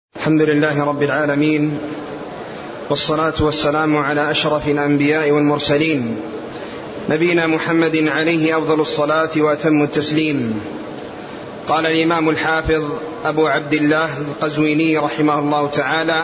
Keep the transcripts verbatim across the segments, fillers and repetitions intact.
الحمد لله رب العالمين، والصلاة والسلام على أشرف الأنبياء والمرسلين، نبينا محمد عليه أفضل الصلاة وأتم التسليم. قال الإمام الحافظ أبو عبد الله القزويني رحمه الله تعالى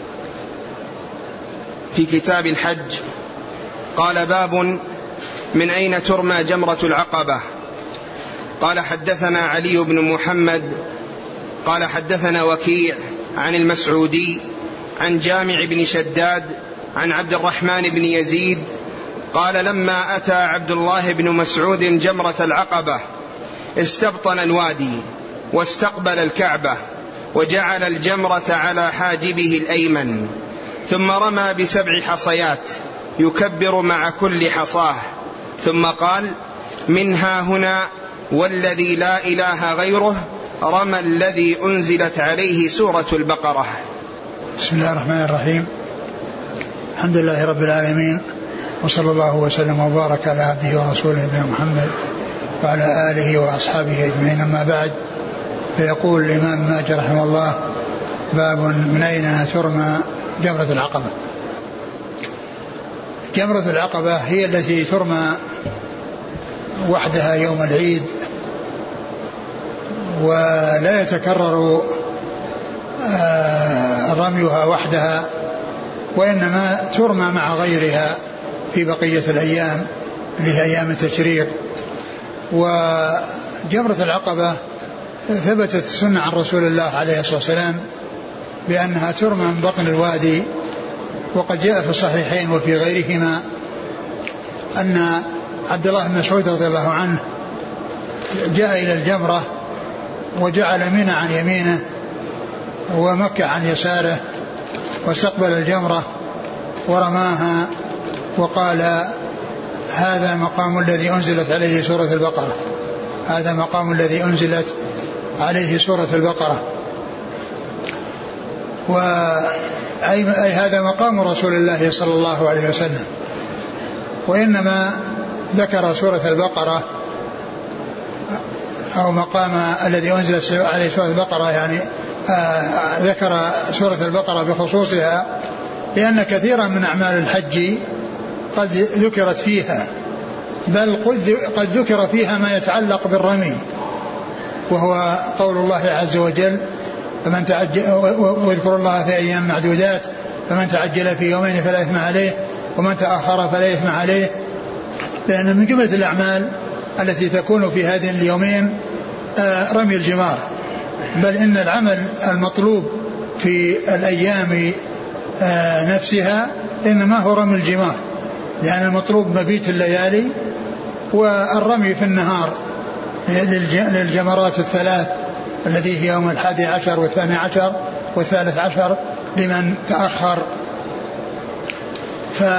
في كتاب الحج، قال: باب من أين ترمى جمرة العقبة. قال: حدثنا علي بن محمد قال حدثنا وكيع عن المسعودي عن جامع بن شداد عن عبد الرحمن بن يزيد قال: لما أتى عبد الله بن مسعود جمرة العقبة استبطن الوادي واستقبل الكعبة وجعل الجمرة على حاجبه الأيمن، ثم رمى بسبع حصيات يكبر مع كل حصاه، ثم قال: منها هنا والذي لا إله غيره رمى الذي أنزلت عليه سورة البقرة. بسم الله الرحمن الرحيم. الحمد لله رب العالمين، وصلى الله وسلم وبارك على عبده ورسوله نبينا محمد وعلى آله وأصحابه أجمعين، أما بعد. فيقول الإمام ماجد رحمه الله: باب من أين ترمى جمرة العقبة. جمرة العقبة هي التي ترمى وحدها يوم العيد، ولا يتكرر رميها وحدها، وإنما ترمى مع غيرها في بقية الأيام اللي هي أيام التشريق. وجمرة العقبة ثبتت السنة عن رسول الله عليه الصلاة والسلام بأنها ترمى من بطن الوادي، وقد جاء في الصحيحين وفي غيرهما أن عبد الله بن مسعود رضي الله عنه جاء إلى الجمرة وجعل منى عن يمينه ومكة عن يساره، واستقبل الجمرة ورماها وقال: هذا مقام الذي أنزلت عليه سورة البقرة، هذا مقام الذي أنزلت عليه سورة البقرة. وأي هذا مقام رسول الله صلى الله عليه وسلم. وإنما ذكر سورة البقرة أو مقام الذي أنزلت عليه سورة البقرة، يعني آه ذكر سورة البقرة بخصوصها، لأن كثيرا من أعمال الحج قد ذكرت فيها، بل قد ذكر فيها ما يتعلق بالرمي، وهو قول الله عز وجل: فمن تعجل واذكروا الله في أيام معدودات فمن تعجل في يومين فلا إثم عليه ومن تأخر فلا إثم عليه. لأن من جملة الأعمال التي تكون في هذين اليومين آه رمي الجمار، بل إن العمل المطلوب في الأيام آه نفسها إنما هو رمي الجمار، لأن المطلوب مبيت الليالي والرمي في النهار للجمرات الثلاث الذي هي يوم الحادي عشر والثاني عشر والثالث عشر لمن تأخر. ف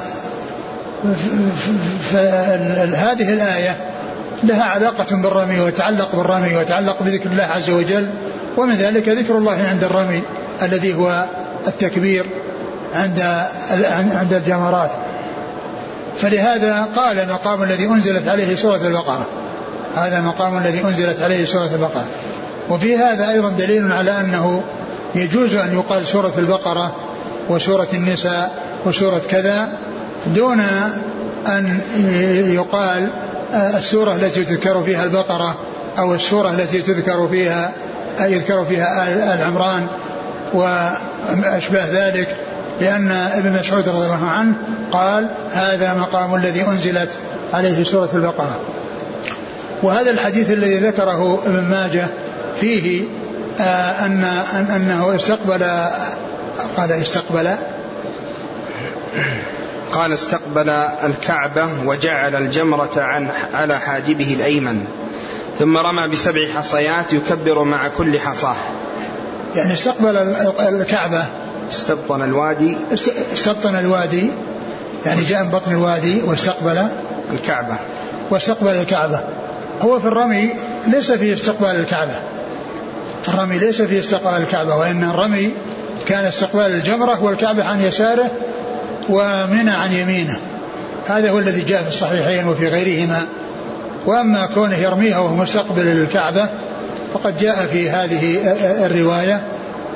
فهذه الآية لها علاقة بالرمي وتعلق بالرمي وتعلق بذكر الله عز وجل، ومن ذلك ذكر الله عند الرمي الذي هو التكبير عند عند الجمرات. فلهذا قال: مقام الذي أنزلت عليه سورة البقرة، هذا مقام الذي أنزلت عليه سورة البقرة. وفي هذا أيضا دليل على أنه يجوز أن يقال سورة البقرة وسورة النساء وسورة كذا، دون أن يقال السورة التي تذكر فيها البقرة أو السورة التي تذكر فيها يذكر فيها آل عمران وأشباه ذلك، لأن ابن مسعود رضي الله عنه قال: هذا مقام الذي أنزلت عليه سورة البقرة. وهذا الحديث الذي ذكره ابن ماجه فيه آه أن أنه استقبل قال استقبل قال استقبل الكعبة وجعل الجمرة عن على حاجبه الأيمن، ثم رمى بسبع حصيات يكبر مع كل حصاه. يعني استقبل الكعبة، استبطن الوادي استبطن الوادي يعني جاء من بطن الوادي واستقبل الكعبة واستقبل الكعبة. هو في الرمي ليس فيه استقبال الكعبة، الرمي ليس فيه استقبال الكعبة، وإن الرمي كان استقبال الجمرة والكعبة عن يساره ومنى عن يمينه، هذا هو الذي جاء في الصحيحين وفي غيرهما. وأما كونه يرميها وهو مستقبل الكعبة فقد جاء في هذه الرواية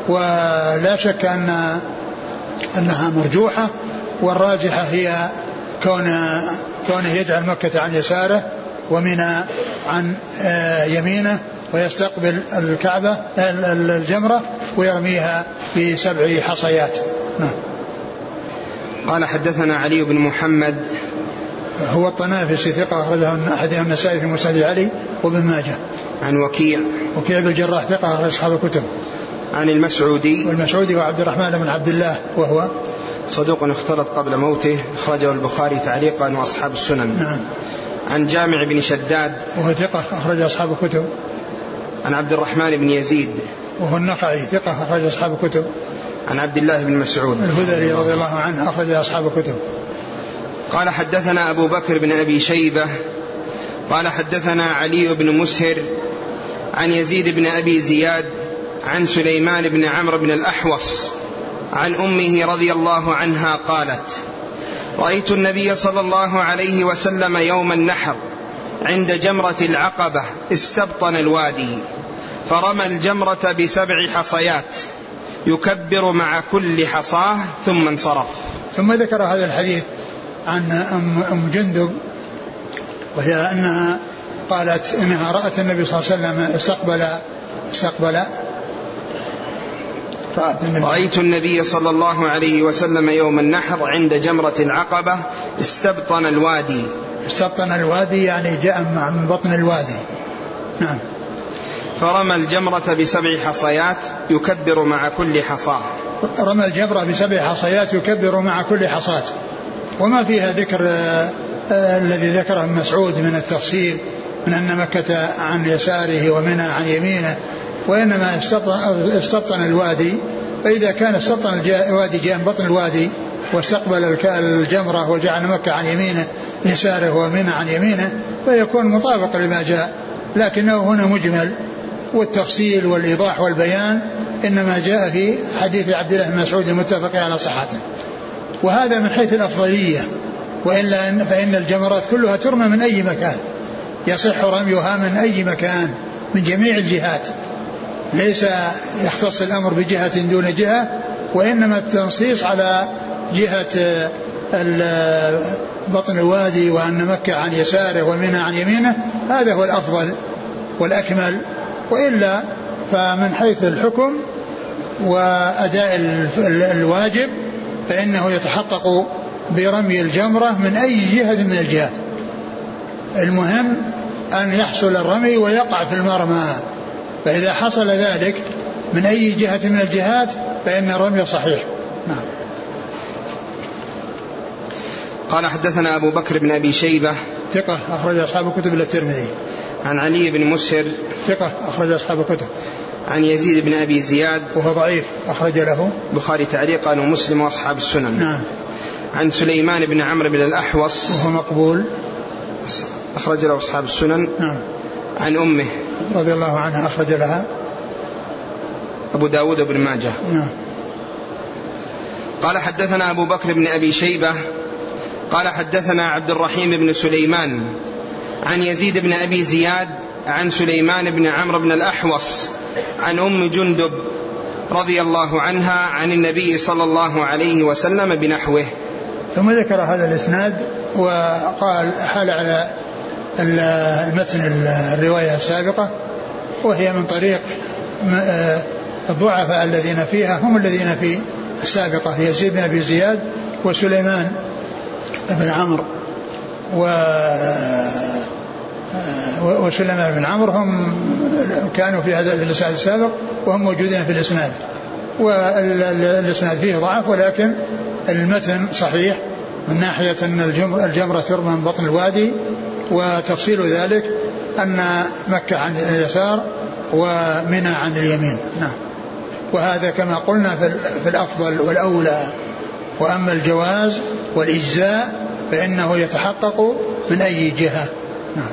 ولا شك أن أنها مرجوحة، والراجحة هي كون كونه يجعل مكة عن يساره ومنى عن يمينه، ويستقبل الكعبة الجمرة ويرميها في سبع حصيات. نعم. قال حدثنا علي بن محمد هو الطنافسي ثقة أخرجه أحدهم النسائي في مسند علي وابن ماجه. عن وكيع وكيع بن الجراح ثقة أخرج أصحاب الكتب. عن المسعودي والمسعودي وعبد الرحمن بن عبد الله وهو صدوق اختلط قبل موته، أخرجه البخاري تعليقا وأصحاب السنن. نعم. عن جامع بن شداد وهو ثقة أخرج أصحاب الكتب. عن عبد الرحمن بن يزيد وهو النخعي ثقة أخرج أصحاب الكتب. عن عبد الله بن مسعود الهذلي رضي الله عنه أخرج أصحاب الكتب. قال حدثنا أبو بكر بن أبي شيبة قال حدثنا علي بن مسهر عن يزيد بن أبي زياد عن سليمان بن عمرو بن الأحوص عن أمه رضي الله عنها قالت: رأيت النبي صلى الله عليه وسلم يوم النحر عند جمرة العقبة استبطن الوادي فرمى الجمرة بسبع حصيات يكبر مع كل حصاه ثم انصرف. ثم ذكر هذا الحديث عن أم جندب، وهي أنها قالت إنها رأت النبي صلى الله عليه وسلم استقبل استقبل رأيت النبي صلى الله عليه وسلم يوم النحر عند جمرة العقبة استبطن الوادي. استبطن الوادي يعني جاء من بطن الوادي. نعم. فرمى الجمرة بسبع حصيات يكبر مع كل حصاة. رمى الجمرة بسبع حصيات يكبر مع كل حصاة. وما فيها ذكر آه آه الذي ذكره ابن مسعود من التفصيل من أن مكة عن يساره ومنى عن يمينه، وإنما استبطن الوادي. فإذا كان استبطن الوادي جاء من بطن الوادي واستقبل الجمرة وجعل مكة عن يمينه يساره ومنى عن يمينه فيكون مطابق لما جاء، لكنه هنا مجمل، والتفصيل والإيضاح والبيان إنما جاء في حديث عبد الله بن مسعود المتفق على صحته. وهذا من حيث الأفضلية، وإلا فإن الجمرات كلها ترمى من أي مكان، يصح رميها من أي مكان من جميع الجهات، ليس يختص الأمر بجهة دون جهة، وإنما التنصيص على جهة بطن الوادي وأن مكة عن يساره ومنى عن يمينه، هذا هو الأفضل والأكمل. وإلا فمن حيث الحكم وأداء الواجب فإنه يتحقق برمي الجمرة من أي جهة من الجهات، المهم أن يحصل الرمي ويقع في المرمى، فإذا حصل ذلك من أي جهة من الجهات فإن الرمي صحيح. نعم. قال حدثنا أبو بكر بن أبي شيبة ثقة أخرج أصحاب الكتب إلا الترمذي. عن علي بن مسهر ثقة أخرج أصحاب الكتب. عن يزيد بن أبي زياد وهو ضعيف أخرج له البخاري تعليقا ومسلم وأصحاب السنن. نعم. عن سليمان بن عمرو بن الأحوص وهو مقبول أخرج له أصحاب السنن. نعم. عن أمه رضي الله عنها أخرج لها أبو داود بن ماجه. نعم. قال حدثنا أبو بكر بن أبي شيبة قال حدثنا عبد الرحيم بن سليمان عن يزيد بن أبي زياد عن سليمان بن عمرو بن الأحوص عن أم جندب رضي الله عنها عن النبي صلى الله عليه وسلم بنحوه. ثم ذكر هذا الإسناد وقال حال على المتن الرواية السابقة، وهي من طريق الضعفاء الذين فيها هم الذين في السابقة يزيد بن أبي زياد وسليمان بن عمرو و وسليمان بن عمرو هم كانوا في هذا الإسناد السابق وهم موجودين في الإسناد، والإسناد فيه ضعف، ولكن المتن صحيح من ناحية أن الجمرة ترمى من بطن الوادي، وتفصيل ذلك أن مكة عن اليسار ومنى عن اليمين. نعم. وهذا كما قلنا في الأفضل والأولى، وأما الجواز والإجزاء فإنه يتحقق من أي جهة. نعم.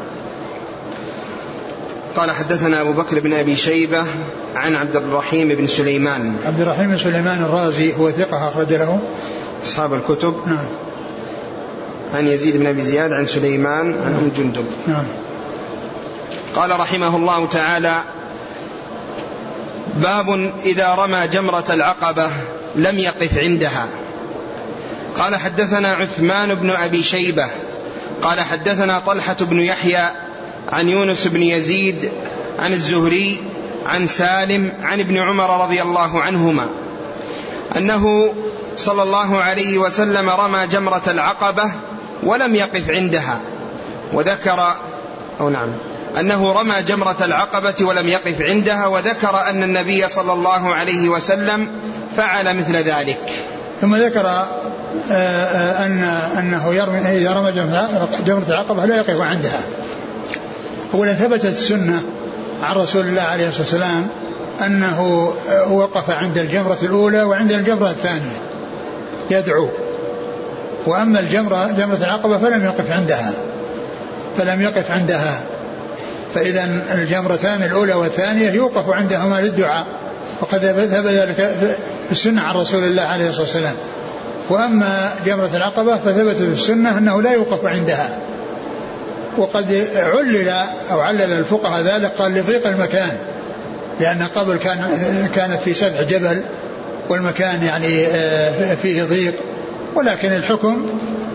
قال حدثنا أبو بكر بن أبي شيبة عن عبد الرحيم بن سليمان. عبد الرحيم بن سليمان الرازي هو ثقة أخرج له أصحاب الكتب. نعم. عن يزيد بن أبي زياد عن سليمان عن أم جندب. نعم. قال رحمه الله تعالى: باب إذا رمى جمرة العقبة لم يقف عندها. قال حدثنا عثمان بن أبي شيبة قال حدثنا طلحة بن يحيى عن يونس بن يزيد عن الزهري عن سالم عن ابن عمر رضي الله عنهما أنه صلى الله عليه وسلم رمى جمرة العقبة ولم يقف عندها، وذكر أو نعم أنه رمى جمرة العقبة ولم يقف عندها، وذكر أن النبي صلى الله عليه وسلم فعل مثل ذلك. ثم ذكر أن أنه يرمي إذا رمى جمرة العقبة لا يقف عندها. أولا ثبتت السنة عن رسول الله عليه الصلاة والسلام أنه وقف عند الجمرة الأولى وعند الجمرة الثانية يدعو، وأما الجمرة جمرة العقبة فلم يقف عندها فلم يقف عندها فإذا الجمرتان الأولى والثانية يوقف عندهما للدعاء، وقد ثبت ذلك في السنة عن رسول الله عليه الصلاة والسلام. وأما جمرة العقبة فثبت في السنة أنه لا يوقف عندها، وقد علل أو علل الفقهاء ذلك قال لضيق المكان، لأن قبل كان كانت في سبع جبل والمكان يعني فيه ضيق، ولكن الحكم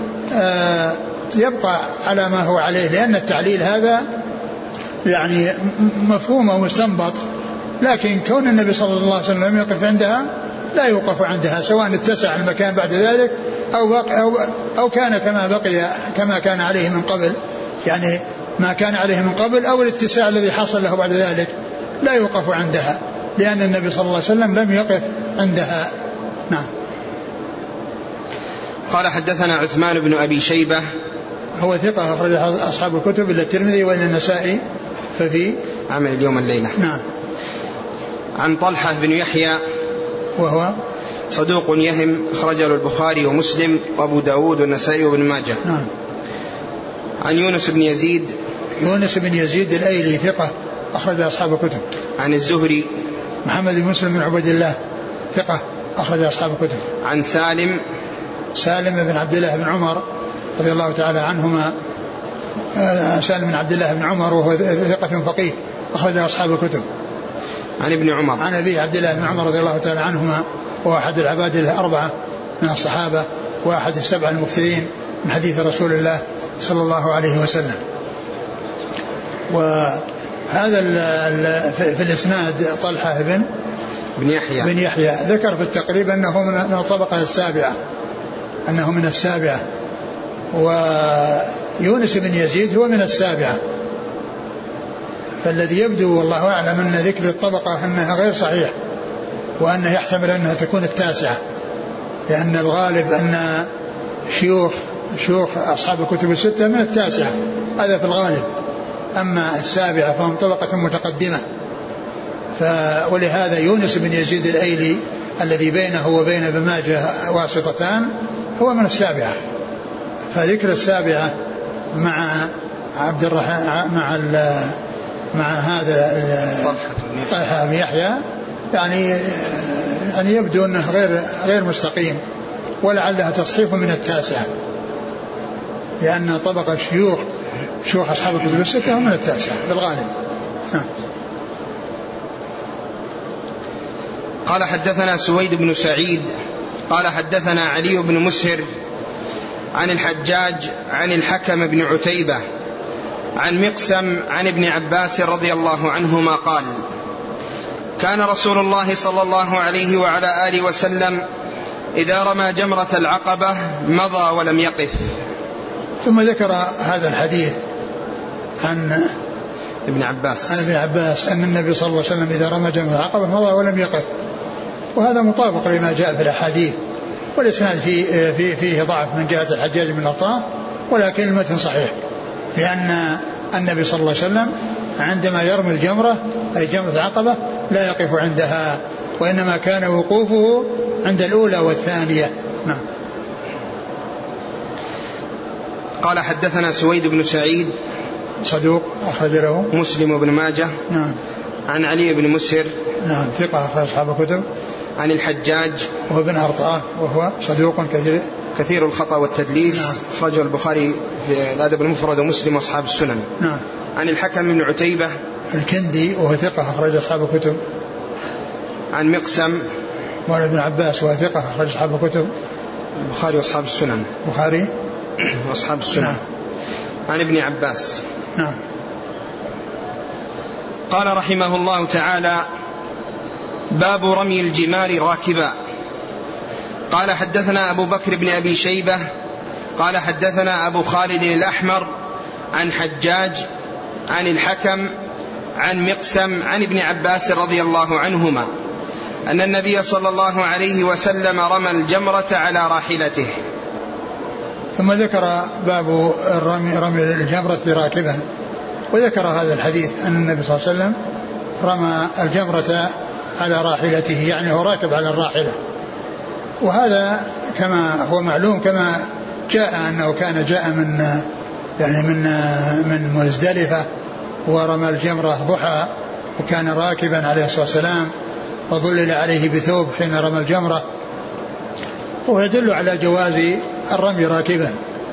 يبقى على ما هو عليه، لأن التعليل هذا يعني مفهوم ومستنبط، لكن كون النبي صلى الله عليه وسلم لم يقف عندها لا يوقف عندها، سواء اتسع المكان بعد ذلك أو, أو, أو كان كما بقي كما كان عليه من قبل، يعني ما كان عليه من قبل أو الاتساع الذي حصل له بعد ذلك لا يوقف عندها، لأن النبي صلى الله عليه وسلم لم يقف عندها. نعم. قال حدثنا عثمان بن أبي شيبة هو ثقة أخرج أصحاب الكتب إلا الترمذي وإلا النسائي ففي عمل اليوم الليلة. نعم. عن طلحة بن يحيى وهو صدوق يهم أخرجه البخاري ومسلم وأبو داود والنسائي وابن ماجه. نعم. عن يونس بن يزيد يونس بن يزيد الأيلي ثقة أخرج أصحاب الكتب. عن الزهري محمد بن مسلم بن عبد الله ثقة أخرج أصحاب الكتب. عن سالم سالم بن عبد الله بن عمر رضي الله تعالى عنهما، سالم بن عبد الله بن عمر وهو ثقة فقيه أخرج أصحاب الكتب. عن ابن عمر عن أبي عبد الله بن عمر رضي الله تعالى عنهما، وهو أحد العباد الأربعة من الصحابة وأحد السبع المكثرين من حديث رسول الله صلى الله عليه وسلم. وهذا في الإسناد طلحة بن بن يحيى بن يحيى ذكر في التقريب أنه من الطبقة السابعة أنه من السابعة، ويونس بن يزيد هو من السابعة، فالذي يبدو والله أعلم أن ذكر الطبقة أنها غير صحيح، وأنه يحتمل أنها تكون التاسعة، لأن الغالب أن شيوخ شيوخ أصحاب الكتب الستة من التاسعة، هذا في الغالب، أما السابعة فهم طبقة متقدمة. ولهذا يونس بن يزيد الأيلي الذي بينه وبين ابن ماجه واسطتان هو من السابعة، فذكر السابعة مع عبد الرحمن مع ال مع هذا طلحة بن يحيى يعني يعني يبدو أنه غير غير مستقيم، ولعلها تصحيف من التاسعة، لأن طبقة شيوخ شيوخ أصحاب الكتب الستة هم من التاسعة بالغالب. قال حدثنا سويد بن سعيد قال حدثنا علي بن مسهر عن الحجاج عن الحكم بن عتيبة عن مقسم عن ابن عباس رضي الله عنهما قال: كان رسول الله صلى الله عليه وعلى آله وسلم إذا رمى جمرة العقبة مضى ولم يقف. ثم ذكر هذا الحديث عن ابن عباس عن ابن عباس أن النبي صلى الله عليه وسلم إذا رمى جمرة العقبة مضى ولم يقف، وهذا مطابق لما جاء في الأحاديث، والإسناد فيه, فيه, فيه ضعف من جهة الحجاج بن أرطاه، ولكن المتن صحيح، لأن النبي صلى الله عليه وسلم عندما يرمي الجمرة أي جمرة العقبة لا يقف عندها، وإنما كان وقوفه عند الأولى والثانية. نعم. قال حدثنا سويد بن سعيد صدوق أخرج له مسلم وابن ماجه. نعم. عن علي بن مسهر نعم ثقة أخرج أصحاب الكتب. عن الحجاج وهو بن أرطاه وهو صدوق كثير كثير الخطأ والتدليس. نعم. أخرجه البخاري في الأدب المفرد ومسلم وأصحاب السنن. نعم. عن الحكم بن عتيبة الكندي وهو ثقة أخرج أصحاب الكتب. عن مقسم مولى ابن عباس وثقة أخرج أصحاب الكتب البخاري وأصحاب السنن البخاري وأصحاب السنن. نعم. عن ابن عباس. نعم. قال رحمه الله تعالى: باب رمي الجمار راكبا. قال حدثنا أبو بكر بن أبي شيبة قال حدثنا أبو خالد الأحمر عن حجاج عن الحكم عن مقسم عن ابن عباس رضي الله عنهما أن النبي صلى الله عليه وسلم رمى الجمرة على راحلته. ثم ذكر باب الرمي رمي الجمرة براكبا، وذكر هذا الحديث أن النبي صلى الله عليه وسلم رمى الجمرة على راحلته، يعني هو راكب على الراحلة. وهذا كما هو معلوم كما جاء أنه كان جاء من يعني من من مزدلفة ورمى الجمرة ضحى، وكان راكبا عليه الصلاة والسلام وظلل عليه بثوب حين رمى الجمرة، وهو يدل على جواز الرمي راكبا.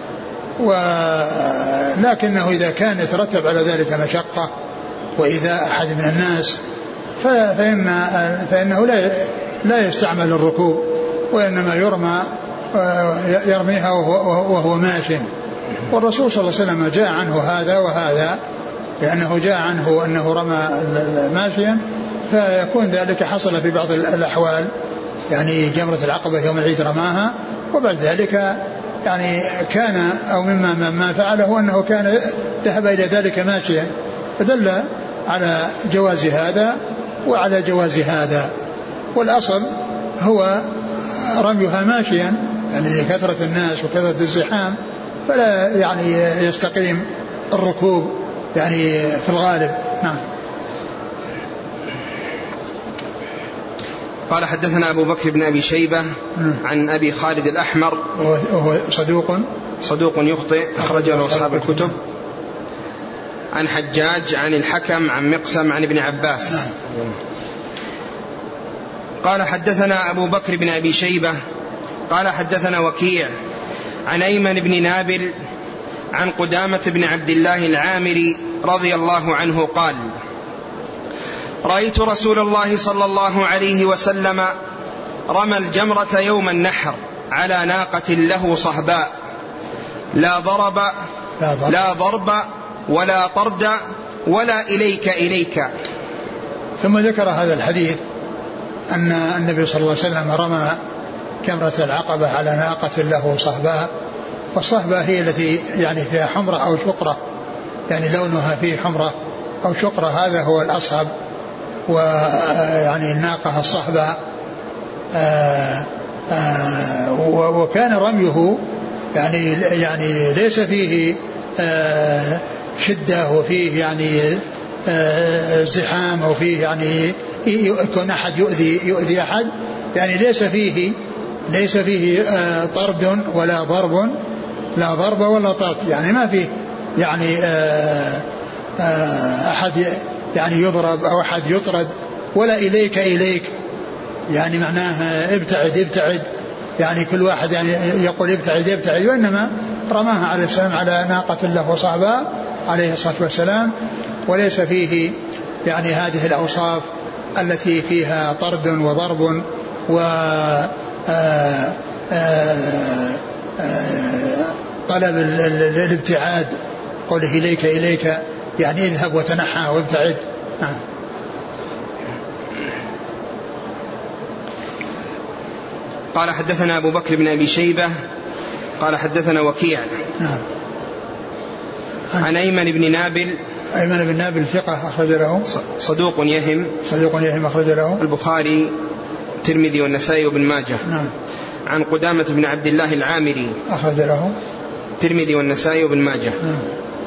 ولكنه إذا كان يترتب على ذلك مشقة وإذا أحد من الناس فإن فإنه لا لا يستعمل الركوب، وإنما يرمى يرميها وهو ماشٍ. والرسول صلى الله عليه وسلم جاء عنه هذا وهذا، لأنه جاء عنه أنه رمى ماشيا، فيكون ذلك حصل في بعض الأحوال، يعني جمرة العقبة يوم العيد رماها، وبعد ذلك يعني كان أو مما ما فعله أنه كان ذهب إلى ذلك ماشيا، فدل على جواز هذا وعلى جواز هذا. والأصل هو رميها ماشيا، يعني كثرة الناس وكثرة الزحام فلا يعني يستقيم الركوب يعني في الغالب. نعم. قال حدثنا أبو بكر بن أبي شيبة عن أبي خالد الأحمر وهو صدوق صدوق يخطئ أخرج له أصحاب الكتب. عن حجاج عن الحكم عن مقسم عن ابن عباس. نعم. قال حدثنا أبو بكر بن أبي شيبة قال حدثنا وكيع عن أيمن بن نابل عن قدامة بن عبد الله العامري رضي الله عنه قال: رأيت رسول الله صلى الله عليه وسلم رمى الجمرة يوم النحر على ناقة له صهباء لا ضرب لا ضرب ولا طرد ولا إليك إليك. ثم ذكر هذا الحديث أن النبي صلى الله عليه وسلم رمى جمرة العقبة على ناقة له صهباء، والصهبة هي التي يعني فيها حمرة أو شقرة، يعني لونها فيه حمرة أو شقرة، هذا هو الأصهب، ويعني الناقة الصهبة. وكان رميه يعني يعني ليس فيه شدة وفيه يعني زحام أو فيه يعني يكون أحد يؤذي يؤذي أحد، يعني ليس فيه ليس فيه طرد ولا ضرب لا ضرب ولا طرد، يعني ما فيه يعني أحد يعني يضرب أو أحد يطرد، ولا إليك إليك يعني معناها ابتعد ابتعد، يعني كل واحد يعني يقول ابتعد ابتعد، وإنما رماها عليه السلام على ناقة له وصحبه عليه الصلاة والسلام، وليس فيه يعني هذه الأوصاف التي فيها طرد وضرب و آآ آآ طلب الابتعاد، قوله إليك إليك يعني اذهب وتنحى وابتعد. نعم. قال حدثنا أبو بكر بن أبي شيبة قال حدثنا وكيع. نعم. عن أيمن بن نابل أيمن بن نابل ثقة أخرج له صدوق يهم صدوق يهم أخرج له البخاري الترمذي والنسائي وابن ماجه. نعم. عن قدامة بن عبد الله العامري أخرج له الترمذي والنسائي وابن ماجه. نعم.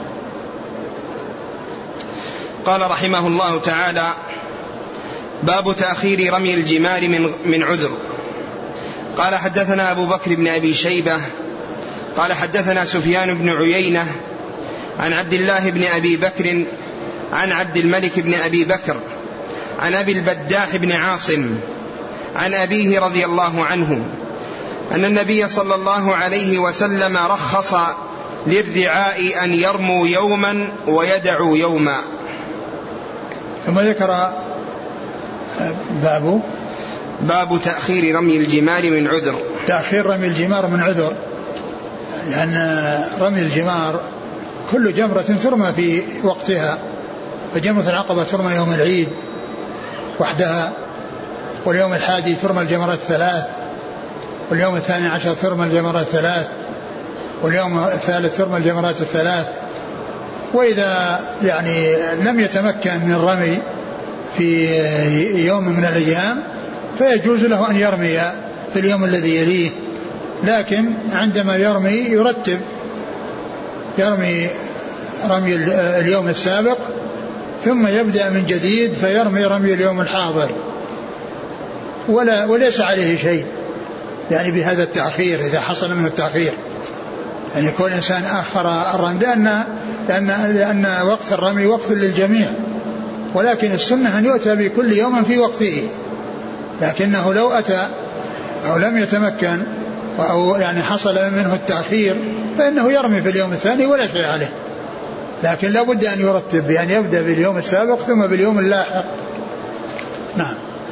قال رحمه الله تعالى: باب تأخير رمي الجمار من من عذر. قال حدثنا أبو بكر بن أبي شيبة قال حدثنا سفيان بن عيينة عن عبد الله بن أبي بكر عن عبد الملك بن أبي بكر عن أبي البداح بن عاصم عن أبيه رضي الله عنه أن النبي صلى الله عليه وسلم رخص للرعاء أن يرموا يوما ويدعوا يوما. ثم ذكر باب باب تأخير رمي الجمار من عذر. تأخير رمي الجمار من عذر، لأن رمي الجمار كل جمرة ترمى في وقتها، فجمرة العقبة ترمى يوم العيد وحدها، واليوم الحادي ترمى الجمرات الثلاث، واليوم الثاني عشر ترمى الجمرات الثلاث، واليوم الثالث ترمى الجمرات الثلاث. وإذا يعني لم يتمكن من الرمي في يوم من الأيام فيجوز له أن يرمي في اليوم الذي يليه، لكن عندما يرمي يرتب، يرمي رمي اليوم السابق ثم يبدأ من جديد فيرمي رمي اليوم الحاضر، ولا وليس عليه شيء يعني بهذا التأخير إذا حصل منه التأخير، يعني كل إنسان آخر الرمي، لأن, لأن, لأن وقت الرمي وقت للجميع، ولكن السنة أن يؤتى بكل يوم في وقته، لكنه لو أتى أو لم يتمكن أو يعني حصل منه التأخير فإنه يرمي في اليوم الثاني ولا شيء عليه، لكن لا بد أن يرتب بأن يبدأ باليوم السابق ثم باليوم اللاحق. نعم.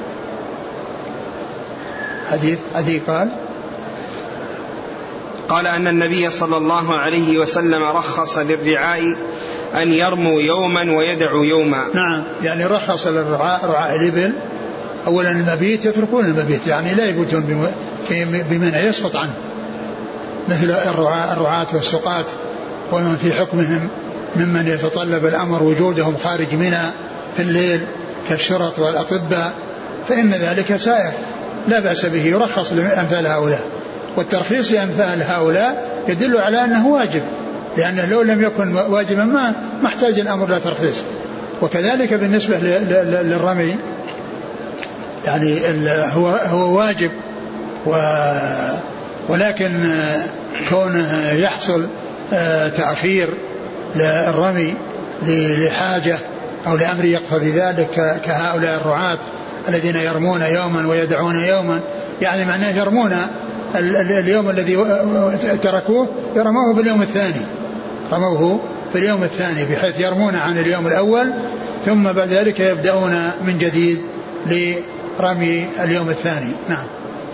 حديث حديث قال قال أن النبي صلى الله عليه وسلم رخص للرعاء أن يرموا يوما ويدعوا يوما. نعم، يعني رخص للرعاء رعاء الإبل أولا المبيت يتركون المبيت، يعني لا يبيتون بمنى يسقط عنه، مثل الرعاء الرعاة والسقاة ومن في حكمهم ممن يتطلب الأمر وجودهم خارج منى في الليل كالشرط والأطباء، فإن ذلك سائر لا بأس به، يرخص لأمثال هؤلاء. والترخيص لأمثال هؤلاء يدل على أنه واجب، لأنه لو لم يكن واجبا ما محتاج الأمر لا ترخيص. وكذلك بالنسبة للرمي يعني هو هو واجب، ولكن كونه يحصل تأخير للرمي لحاجة أو لأمر يقتضي ذلك كهؤلاء الرعاة الذين يرمون يوما ويدعون يوما، يعني معناه يرمون اليوم الذي تركوه يرموه في اليوم الثاني، رموه في اليوم الثاني بحيث يرمون عن اليوم الأول ثم بعد ذلك يبدأون من جديد لرمي اليوم الثاني. نعم.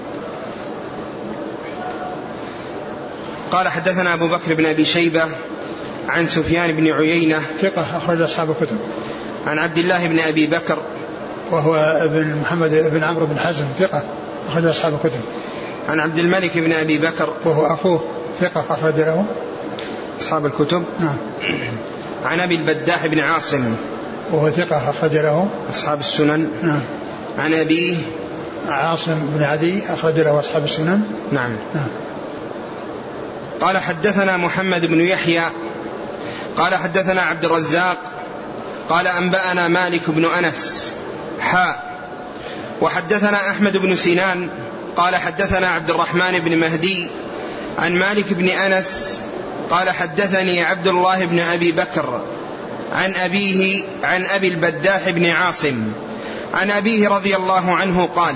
قال حدثنا أبو بكر بن أبي شيبة عن سفيان بن عيينة ثقة أخرج أصحاب الكتب، عن عبد الله بن أبي بكر وهو ابن محمد بن عمرو بن حزم ثقة أخرج أصحاب الكتب، عن عبد الملك بن أبي بكر وهو أخوه ثقة أخرج له أصحاب الكتب. نعم. عن أبي البداح بن عاصم وهو ثقة أخرج له أصحاب السنن. نعم. عن أبيه عاصم بن عدي أخرج له أصحاب السنن. نعم. نعم. قال حدثنا محمد بن يحيى قال حدثنا عبد الرزاق قال أنبأنا مالك بن أنس حاء وحدثنا أحمد بن سنان قال حدثنا عبد الرحمن بن مهدي عن مالك بن أنس قال حدثني عبد الله بن أبي بكر عن أبيه عن أبي البداح بن عاصم عن أبيه رضي الله عنه قال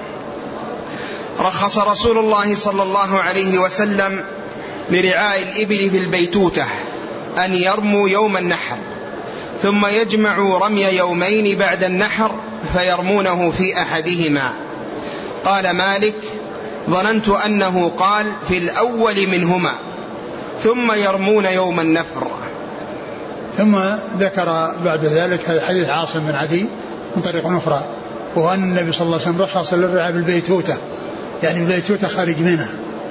رخص رسول الله صلى الله عليه وسلم لرعاء الإبل في البيتوتة أن يرموا يوم النحر ثم يجمعوا رمي يومين بعد النحر فيرمونه في أحدهما. قال مالك ظننت أنه قال في الأول منهما ثم يرمون يوم النفر. ثم ذكر بعد ذلك هذا حديث عاصم بن عدي من طريق أخرى، وأن النبي صلى الله عليه وسلم رخص للرعاء بالبيتوتة، يعني البيتوتة خارج منى،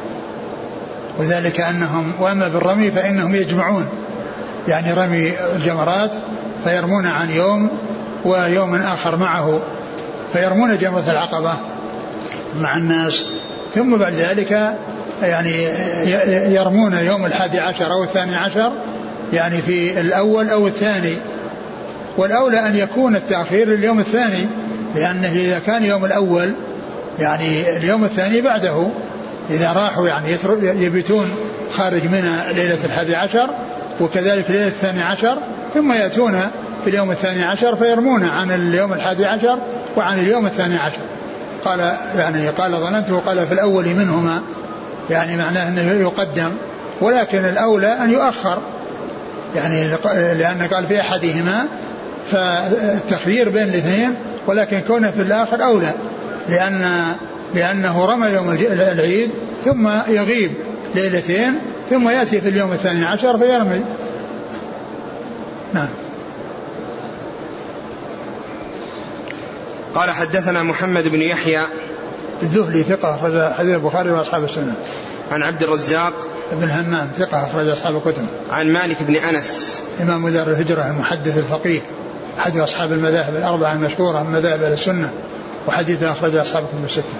وذلك أنهم وأما بالرمي فإنهم يجمعون، يعني رمي الجمرات فيرمون عن يوم ويوم آخر معه، فيرمون جمرة العقبة مع الناس، ثم بعد ذلك يعني يرمون يوم الحادي عشر أو الثاني عشر، يعني في الأول أو الثاني، والأولى أن يكون التأخير لليوم الثاني، لأنه إذا كان يوم الأول يعني اليوم الثاني بعده، إذا راحوا يعني يبيتون خارج منى ليلة الحادي عشر وكذلك ليلة الثاني عشر، ثم يأتون في اليوم الثاني عشر فيرمون عن اليوم الحادي عشر وعن اليوم الثاني عشر. قال يعني قال ظننته قال في الأول منهما، يعني معناه أنه يقدم، ولكن الأولى أن يؤخر، يعني لأن قال في أحدهما فالتخيير بين الاثنين، ولكن كونه في الآخر أولى، لأن لأنه رمى يوم العيد ثم يغيب ليلتين ثم يأتي في اليوم الثاني عشر فيرمي. نعم. قال حدثنا محمد بن يحيى الذهلي ثقة أخرج حديث البخاري وأصحاب السنة. عن عبد الرزاق ابن همام ثقة أخرج أصحاب الكتب. عن مالك بن أنس إمام دار الهجرة المحدث الفقيه أحد أصحاب المذاهب الأربعة المشهورة من مذاهب السنة، وحديثه أخرج أصحاب الكتب الستة.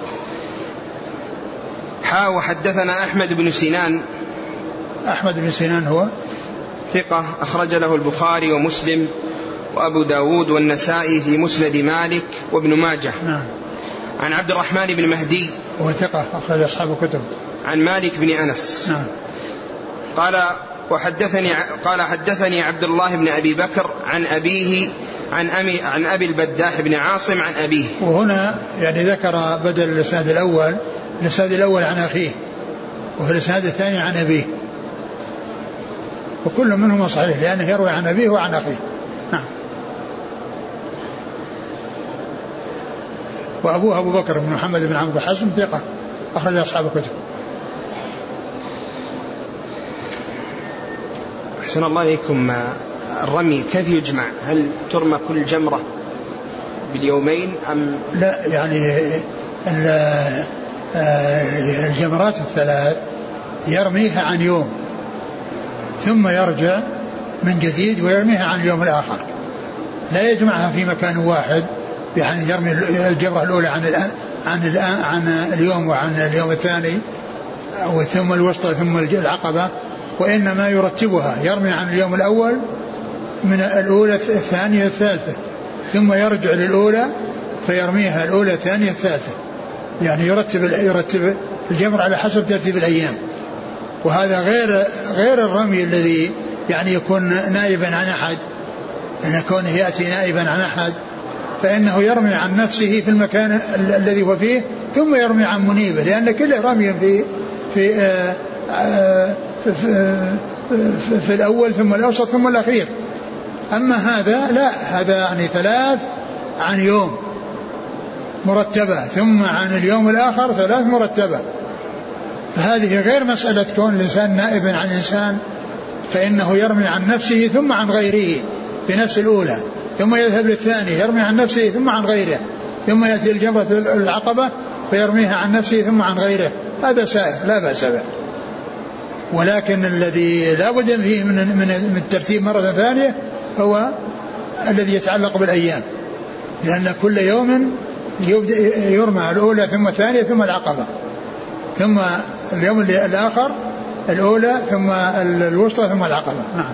حا وحدثنا أحمد بن سنان. أحمد بن سنان هو ثقة أخرج له البخاري ومسلم وأبو داود والنسائي في مسند مالك وابن ماجه. نعم. عن عبد الرحمن بن مهدي وهو ثقة أخرج أصحاب الكتب. عن مالك بن أنس. نعم. قال وحدثني قال حدثني عبد الله بن أبي بكر عن أبيه عن أمي عن أبي البداح بن عاصم عن أبيه. وهنا يعني ذكر بدل الإسناد الأول الإسناد الأول عن أخيه، وفي الإسناد الثاني عن أبيه، وكل منهما صحيح لأنه يروي عن أبيه وعن أخيه. نعم. وأبوه أبو بكر بن محمد بن عمرو بن حزم ثقة أخرج أصحاب الكتب. أحسن الله إليكم. الرمي كيف يجمع؟ هل ترمى كل جمرة باليومين أم لا؟ يعني الجمرات الثلاث يرميها عن يوم ثم يرجع من جديد ويرميها عن اليوم الآخر، لا يجمعها في مكان واحد، يعني يرمي الجمرة الأولى عن الآن عن الآن عن اليوم وعن اليوم الثاني ثم الوسطى ثم العقبة، وإنما يرتبها، يرمي عن اليوم الأول من الأولى الثانية الثالثة ثم يرجع للأولى فيرميها الأولى الثانية الثالثة، يعني يرتب يرتب الجمر على حسب ترتيب الأيام. وهذا غير غير الرمي الذي يعني يكون نائبا عن أحد، أن يكون يأتي نائبا عن أحد فإنه يرمي عن نفسه في المكان الذي هو فيه ثم يرمي عن منيبه، لأن كله رمي في في, آآ آآ في, في, في, في الأول ثم الأوسط ثم الأخير. أما هذا لا، هذا يعني ثلاث عن يوم مرتبة ثم عن اليوم الآخر ثلاث مرتبة، فهذه غير مسألة كون الإنسان نائبا عن إنسان، فإنه يرمي عن نفسه ثم عن غيره في نفس الأولى ثم يذهب للثاني يرمي عن نفسه ثم عن غيره ثم يأتي الجمرة العقبة فيرميها عن نفسه ثم عن غيره، هذا سائر لا بأس به. ولكن الذي لا بد فيه من من الترتيب مرة ثانية هو الذي يتعلق بالأيام، لأن كل يوم يرمى الأولى ثم الثانية ثم العقبة ثم اليوم الآخر الأولى ثم الوسطى ثم العقبة. نعم.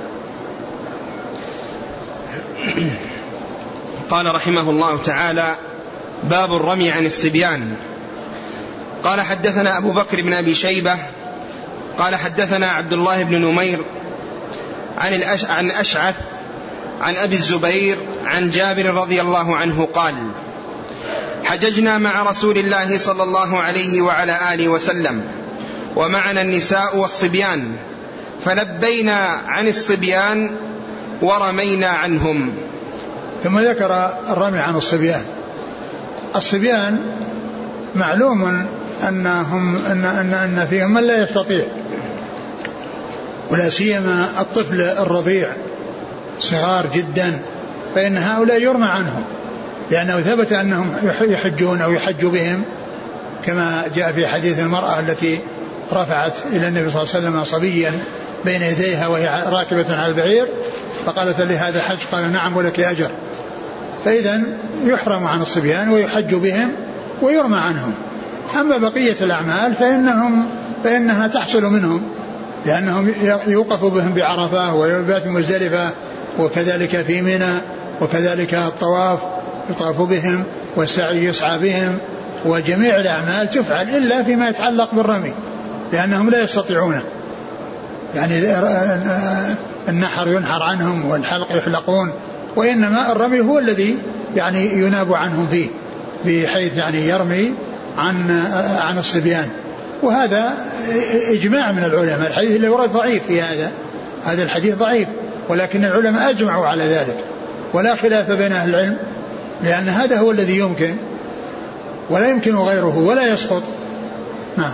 قال رحمه الله تعالى: باب الرمي عن الصبيان. قال حدثنا أبو بكر بن أبي شيبة قال حدثنا عبد الله بن نمير عن, الأش... عن أشعث عن أبي الزبير عن جابر رضي الله عنه قال: حججنا مع رسول الله صلى الله عليه وعلى آله وسلم ومعنا النساء والصبيان فلبينا عن الصبيان ورمينا عنهم. ثم ذكر الرمي عن الصبيان. الصبيان معلوم أنهم أن, أن, أن فيهم من لا يستطيع، ولا سيما الطفل الرضيع صغار جدا، فإن هؤلاء يرمى عنهم، لأنه ثبت أنهم يحجون أو يحج بهم، كما جاء في حديث المرأة التي رفعت إلى النبي صلى الله عليه وسلم صبيا بين يديها وهي راكبة على البعير فقالت لهذا حج؟ قال: نعم ولك أجر. فإذا يحرم عن الصبيان ويحج بهم ويرمى عنهم. أما بقية الأعمال فإنهم فإنها تحصل منهم، لأنهم يوقف بهم بعرفة ويبات مزدلفة وكذلك في منى، وكذلك الطواف يطاف بهم والسعي يسعى بهم، وجميع الأعمال تفعل إلا فيما يتعلق بالرمي، لأنهم لا يستطيعونه، يعني النحر ينحر عنهم والحلق يحلقون، وإنما الرمي هو الذي يعني يناب عنهم فيه، بحيث يعني يرمي عن عن الصبيان. وهذا إجماع من العلماء. الحديث اللي ورد ضعيف في هذا هذا الحديث ضعيف، ولكن العلماء أجمعوا على ذلك، ولا خلاف بين أهل العلم، لأن هذا هو الذي يمكن ولا يمكن غيره ولا يسقط. نعم.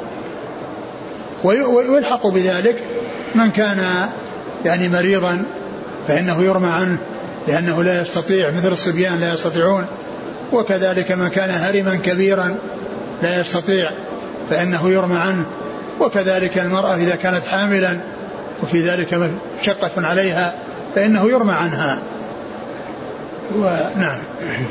ويلحق بذلك من كان يعني مريضا فإنه يرمى عنه لأنه لا يستطيع، مثل الصبيان لا يستطيعون، وكذلك من كان هرما كبيرا لا يستطيع فإنه يرمى عنه، وكذلك المرأة إذا كانت حاملا وفي ذلك مشقة عليها فإنه يرمى عنها. ونعم.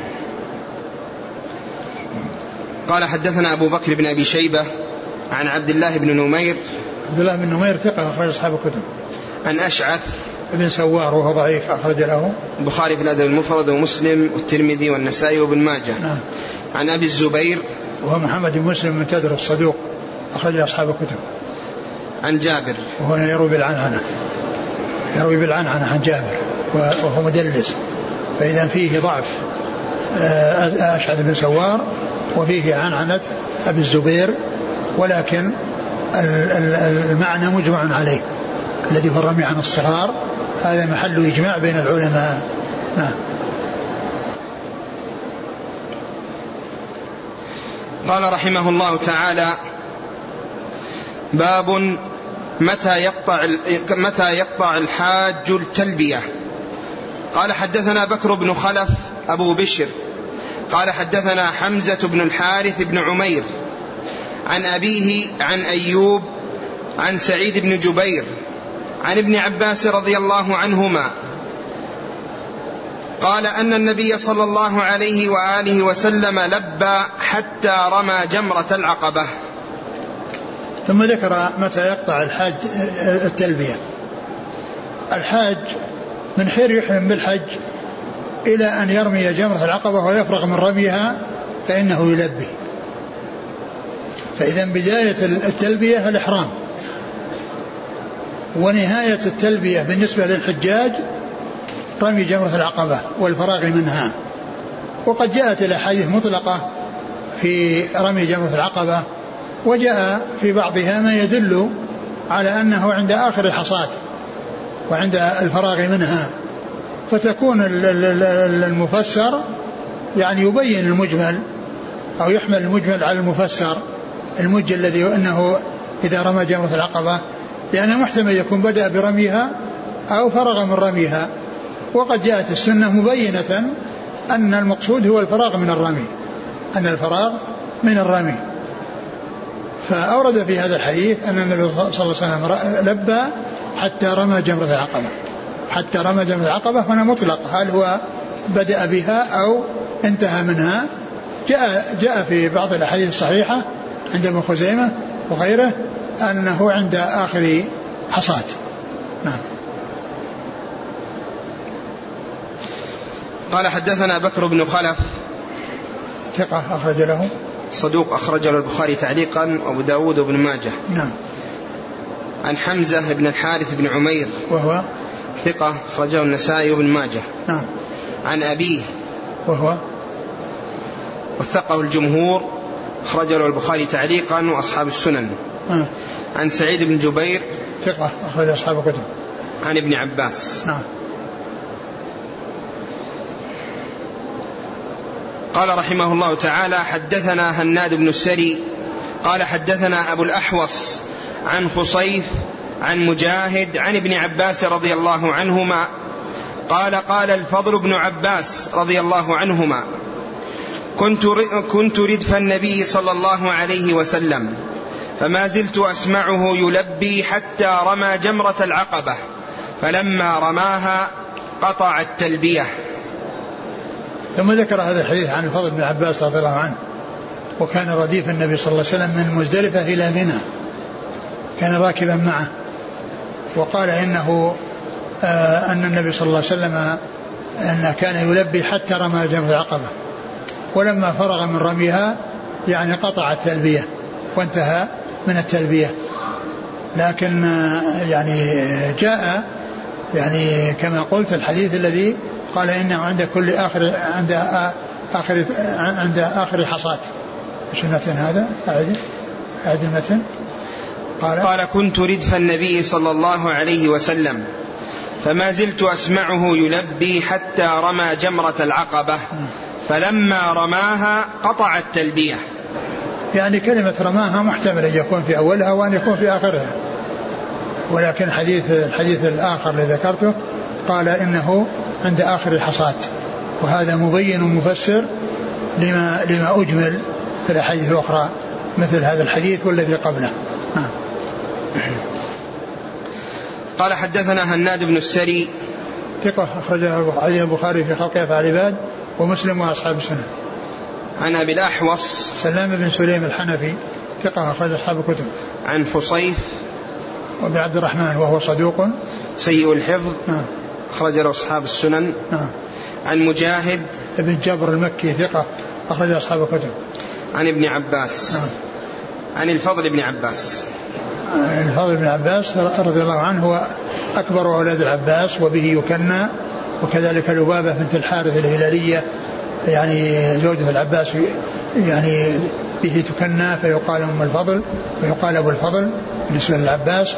قال حدثنا أبو بكر بن أبي شيبة عن عبد الله بن نمير. عبد الله بن نمير ثقة أخرج أصحاب الكتب. عن أشعث بن سوار وهو ضعيف أخرج له البخاري في الأدب المفرد ومسلم والترمذي والنسائي وابن ماجه. نعم. عن أبي الزبير وهو محمد بن مسلم من تدر الصدوق أخرج أصحاب الكتب. عن جابر وهو يروي بالعنعنة يروي بالعنعنة عن جابر وهو مدلس، فإذا فيه ضعف أشعث بن سوار وفيه عنعنة أبي الزبير، ولكن المعنى مجمع عليه الذي هو الرمي عن الصغار، هذا محل إجماع بين العلماء. نعم. قال رحمه الله تعالى: باب متى يقطع متى يقطع الحاج التلبية. قال حدثنا بكر بن خلف أبو بشر قال حدثنا حمزة بن الحارث بن عمير عن أبيه عن أيوب عن سعيد بن جبير عن ابن عباس رضي الله عنهما قال أن النبي صلى الله عليه وآله وسلم لبى حتى رمى جمرة العقبة. ثم ذكر متى يقطع الحاج التلبية. الحاج من حين يحرم بالحج إلى أن يرمي جمرة العقبة ويفرغ من رميها فإنه يلبي. فإذا بداية التلبية الإحرام، ونهاية التلبية بالنسبة للحجاج رمي جمرة العقبة والفراغ منها. وقد جاءت الأحاديث مطلقة في رمي جمرة العقبة، وجاء في بعضها ما يدل على أنه عند آخر الحصاد وعند الفراغ منها، فتكون المفسر يعني يبين المجمل أو يحمل المجمل على المفسر، المجل الذي أنه إذا رمى جمرة العقبة، لأنه محتمل يكون بدأ برميها أو فرغ من رميها. وقد جاءت السنة مبينة أن المقصود هو الفراغ من الرمي، أن الفراغ من الرمي. فأورد في هذا الحديث أن النبي صلى الله عليه وسلم لبى حتى رمى جمرة العقبة، حتى رمى جمرة العقبة هنا مطلق، هل هو بدأ بها أو انتهى منها؟ جاء, جاء في بعض الأحاديث الصحيحة عند ابن خزيمة وغيره أنه عند آخر حصاد. نعم. قال حدثنا بكر بن خلف ثقة أخرج له صدوق أخرج له البخاري تعليقا وأبو داود وابن ماجه. نعم. عن حمزة بن الحارث بن عمير وهو ثقة أخرجه النسائي وابن ماجه. نعم. عن أبيه وهو وثقه الجمهور أخرج له البخاري تعليقا وأصحاب السنن. نعم. عن سعيد بن جبير ثقة أخرج أصحاب الكتب. عن ابن عباس. نعم. قال رحمه الله تعالى: حدثنا هناد بن السري قال حدثنا أبو الأحوص عن خصيف عن مجاهد عن ابن عباس رضي الله عنهما قال: قال الفضل بن عباس رضي الله عنهما: كنت كنت ردف النبي صلى الله عليه وسلم فما زلت أسمعه يلبي حتى رمى جمرة العقبة، فلما رماها قطع التلبية. ثم ذكر هذا الحديث عن الفضل بن عباس رضي الله عنه، وكان رديف النبي صلى الله عليه وسلم من مزدلفة إلى منى، كان راكبا معه، وقال إنه آه أن النبي صلى الله عليه وسلم أنه كان يلبي حتى رمى جمرة العقبة، ولما فرغ من رميها يعني قطع التلبية وانتهى من التلبية. لكن آه يعني جاء يعني كما قلت الحديث الذي قال إنه عند كل آخر عند آخر عند آخر حصاد. ايش المتن هذا؟ أعد أعد المتن. قال قال كنت ردف النبي صلى الله عليه وسلم فما زلت أسمعه يلبي حتى رمى جمرة العقبة، فلما رماها قطع التلبية. يعني كلمة رماها محتمل أن يكون في أولها وأن يكون في آخرها، ولكن حديث الحديث الآخر الذي ذكرته قال إنه عند آخر الحصاة، وهذا مبين ومفسر لما, لما أجمل في الأحاديث الأخرى مثل هذا الحديث والذي قبله. نعم. قال حدثنا هناد بن السري ثقة أخرجه البخاري في خلق أفعال العباد ومسلم وأصحاب السنة. عن أبي الأحوص سلام بن سليم الحنفي ثقة أخرج أصحاب الكتب. عن حصيف وابن عبد الرحمن وهو صدوق سيء الحفظ نعم أخرج له أصحاب السنن. نعم. عن مجاهد ابن جبر المكي ثقة أخرج أصحاب الكتب. عن ابن عباس نعم. عن الفضل بن عباس الفضل بن عباس رضي الله عنه هو أكبر أولاد العباس وبه يكنى، وكذلك لبابة بنت الحارث الهلالية يعني زوجة العباس يعني به تكنى فيقال أم الفضل ويقال أبو الفضل بالنسبة للعباس،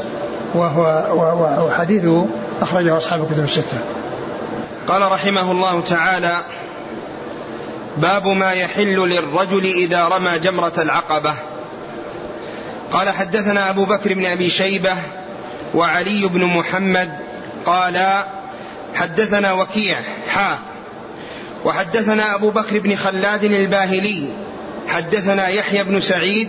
وهو وحديثه أخرجه أصحاب الكتب الستة. قال رحمه الله تعالى: باب ما يحل للرجل إذا رمى جمرة العقبة. قال حدثنا أبو بكر بن أبي شيبة وعلي بن محمد قال حدثنا وكيع حا وحدثنا أبو بكر بن خلاد الباهلي حدثنا يحيى بن سعيد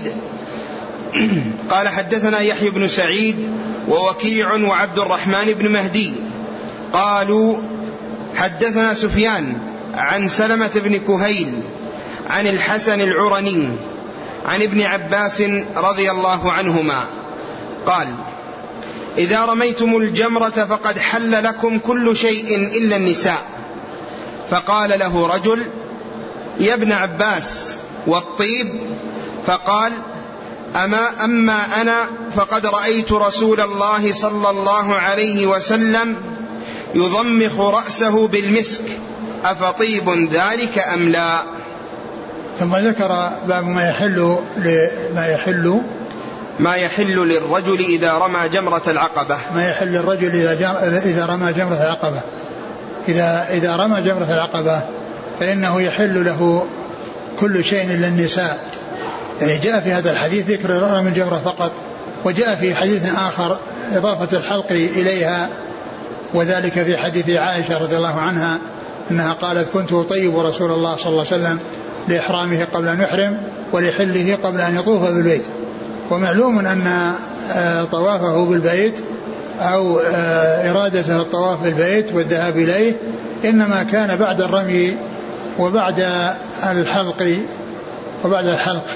قال حدثنا يحيى بن سعيد ووكيع وعبد الرحمن بن مهدي قالوا حدثنا سفيان عن سلمة بن كهيل عن الحسن العرني عن ابن عباس رضي الله عنهما قال: إذا رميتم الجمرة فقد حل لكم كل شيء إلا النساء. فقال له رجل: يا ابن عباس والطيب؟ فقال: أما, أما أنا فقد رأيت رسول الله صلى الله عليه وسلم يضمخ رأسه بالمسك، أفطيب ذلك أم لا؟ ثم ذكر باب ما يحل ما يحل ما يحل للرجل إذا رمى جمرة العقبة. ما يحل للرجل إذا إذا رمى جمرة العقبة. إذا إذا رمى جمرة العقبة فإنه يحل له كل شيء إلا النساء. يعني جاء في هذا الحديث ذكر رمي الجمرة فقط، وجاء في حديث آخر إضافة الحلق إليها، وذلك في حديث عائشة رضي الله عنها أنها قالت: كنت أطيب رسول الله صلى الله عليه وسلم لإحرامه قبل أن يحرم ولحله قبل أن يطوف بالبيت. ومعلوم أن طوافه بالبيت أو إرادته الطواف بالبيت والذهاب إليه إنما كان بعد الرمي وبعد الحلق وبعد الحلق.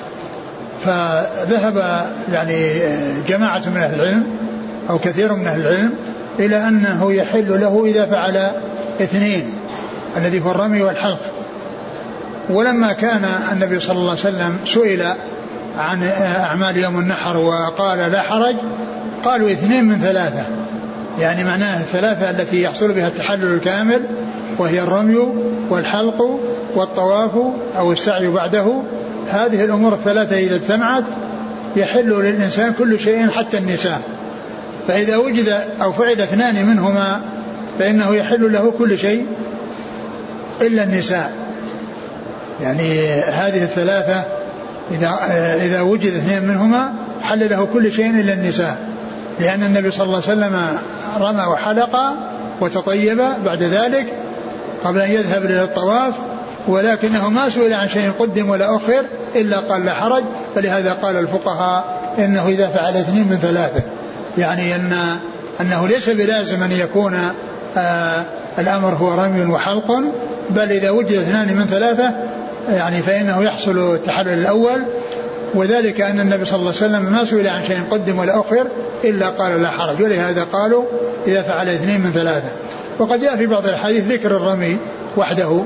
فذهب يعني جماعة من أهل العلم أو كثير من أهل العلم إلى أنه يحل له إذا فعل اثنين، الذي هو الرمي والحلق. ولما كان النبي صلى الله عليه وسلم سئل عن أعمال يوم النحر وقال لا حرج، قالوا اثنين من ثلاثة، يعني معناه الثلاثة التي يحصل بها التحلل الكامل، وهي الرمي والحلق والطواف أو السعي بعده. هذه الأمور الثلاثة إذا اجتمعت يحل للإنسان كل شيء حتى النساء. فإذا وجد أو فعل اثنان منهما فإنه يحل له كل شيء إلا النساء. يعني هذه الثلاثة إذا, إذا وجد اثنين منهما حل له كل شيء إلا النساء، لأن النبي صلى الله عليه وسلم رمى وحلق وتطيب بعد ذلك قبل أن يذهب إلى الطواف، ولكنه ما سئل عن شيء قدم ولا أخر إلا قال لا حرج. فلهذا قال الفقهاء إنه إذا فعل اثنين من ثلاثة، يعني أن أنه ليس بلازم أن يكون آه الأمر هو رمي وحلق، بل إذا وجد اثنان من ثلاثة يعني فإنه يحصل التحلل الأول. وذلك أن النبي صلى الله عليه وسلم ما سئل عن شيء قدم ولا أخر إلا قال لا حرج، ولهذا قالوا إذا فعل اثنين من ثلاثة. وقد جاء في بعض الحديث ذكر الرمي وحده،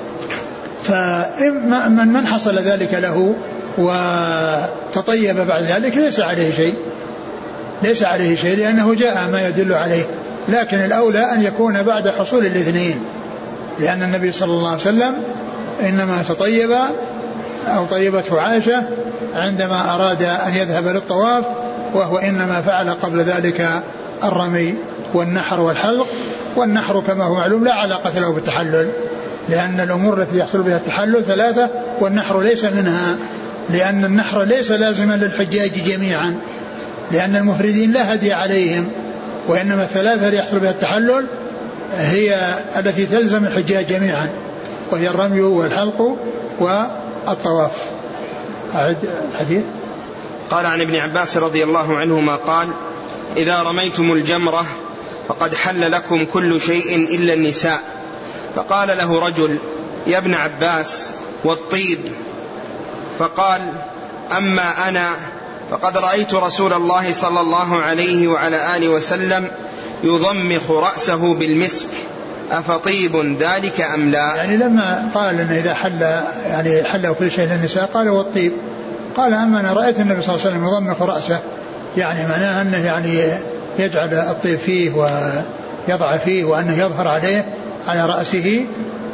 فمن من حصل ذلك له وتطيب بعد ذلك ليس عليه شيء ليس عليه شيء لأنه جاء ما يدل عليه. لكن الأولى أن يكون بعد حصول الاثنين، لأن النبي صلى الله عليه وسلم إنما تطيب أو طيبته عائشة عندما أراد أن يذهب للطواف، وهو إنما فعل قبل ذلك الرمي والنحر والحلق. والنحر كما هو معلوم لا علاقة له بالتحلل، لأن الأمور التي يحصل بها التحلل ثلاثة والنحر ليس منها، لأن النحر ليس لازما للحجاج جميعا، لأن المفردين لا هدي عليهم، وإنما الثلاثة اللي يحصل بها التحلل هي التي تلزم الحجاج جميعا، وهي الرمي والحلق والطواف. أعد الحديث. قال عن ابن عباس رضي الله عنهما قال: إذا رميتم الجمرة فقد حل لكم كل شيء إلا النساء. فقال له رجل: يا ابن عباس والطيب؟ فقال: أما أنا فقد رأيت رسول الله صلى الله عليه وعلى آله وسلم يضمخ رأسه بالمسك، أفطيب ذلك أم لا؟ يعني لما قال إن إذا حل يعني حل كل شيء للنساء قال والطيب، قال أما أنا رأيت النبي صلى الله عليه وسلم يضمخ رأسه، يعني معناه أنه يعني يجعل الطيب فيه ويضع فيه وأنه يظهر عليه على رأسه.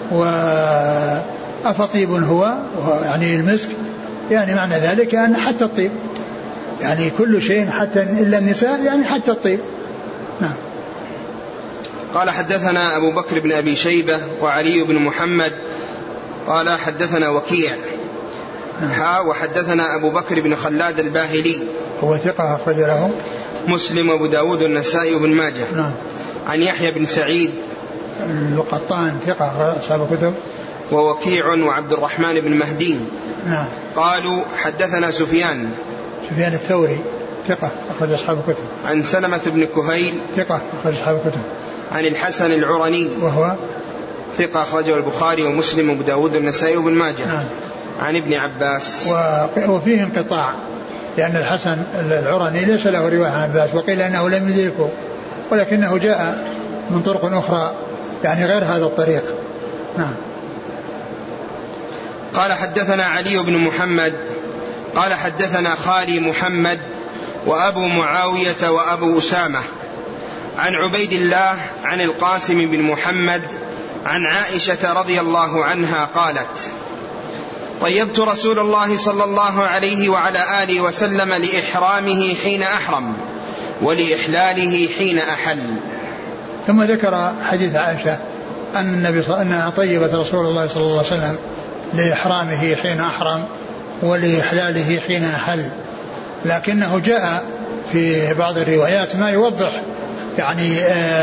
وأفطيب هو يعني المسك، يعني معنى ذلك أن حتى الطيب، يعني كل شيء حتى إلا النساء، يعني حتى الطيب. نعم. قال حدثنا أبو بكر بن أبي شيبة وعلي بن محمد قال حدثنا وكيع. نعم. وحدثنا أبو بكر بن خلاد الباهلي هو ثقة أخرج له مسلم وأبو داود والنسائي وابن ماجه. نعم. عن يحيى بن سعيد القطان ثقة أصحاب الكتب. ووكيع وعبد الرحمن بن مهدي. نعم. قالوا حدثنا سفيان سفيان الثوري ثقة أخرج أصحاب الكتب. عن سلمة بن كهيل ثقة أخرج أصحاب الكتب. عن الحسن العرني وهو ثقة أخرجه البخاري ومسلم وأبو داود والنسائي وابن ماجه. نعم. عن ابن عباس. وفيه انقطاع، لأن الحسن العرني ليس له رواية عن عباس، وقيل أنه لم يدركه، ولكنه جاء من طرق أخرى يعني غير هذا الطريق. نعم. قال حدثنا علي بن محمد قال حدثنا خالي محمد وأبو معاوية وأبو أسامة عن عبيد الله عن القاسم بن محمد عن عائشة رضي الله عنها قالت: طيبت رسول الله صلى الله عليه وعلى آله وسلم لإحرامه حين أحرم ولإحلاله حين أحل. ثم ذكر حديث عائشة أن النبي صلى الله عليه وسلم طيبت رسول الله صلى الله عليه وسلم لإحرامه حين أحرم ولإحلاله حين أحل، لكنه جاء في بعض الروايات ما يوضح يعني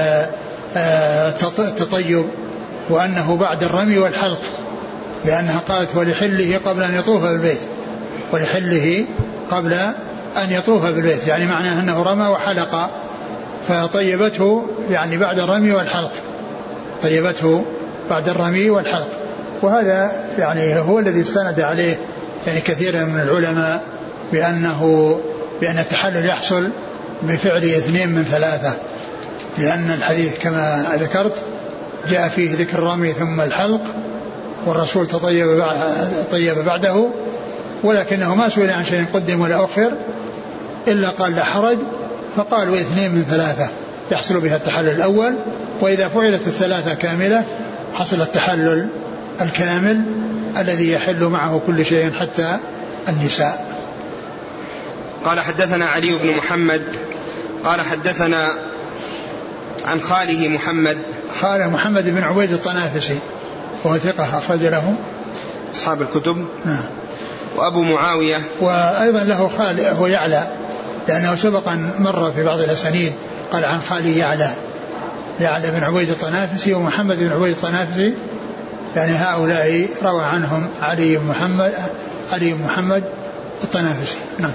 التطيب، وأنه بعد الرمي والحلق، لأنها قالت ولحله قبل أن يطوف بالبيت، ولحله قبل أن يطوف بالبيت، يعني معناه أنه رمى وحلق، فطيبته يعني بعد الرمي والحلق، طيبته بعد الرمي والحلق. وهذا يعني هو الذي استند عليه يعني كثير من العلماء بأنه بأن التحلل يحصل بفعل اثنين من ثلاثة، لأن الحديث كما ذكرت جاء فيه ذكر الرمي ثم الحلق، والرسول تطيب طيب بعده، ولكنه ما سئل عن شيء قدم ولا أخر إلا قال لا حرج، فقالوا اثنين من ثلاثة يحصل بها التحلل الأول، وإذا فعلت الثلاثة كاملة حصل التحلل الكامل الذي يحل معه كل شيء حتى النساء. قال حدثنا علي بن محمد قال حدثنا عن خاله محمد خاله محمد بن عبيد الطنافسي وهو ثقة أخرج له أصحاب الكتب. نعم. وأبو معاوية وأيضا له خال هو يعلى، لأنه سبقا مر في بعض الأسانيد قال عن خالي يعلى يعلى بن عبيد الطنافسي ومحمد بن عبيد الطنافسي، يعني هؤلاء روى عنهم علي بن محمد علي بن محمد الطنافسي. نعم.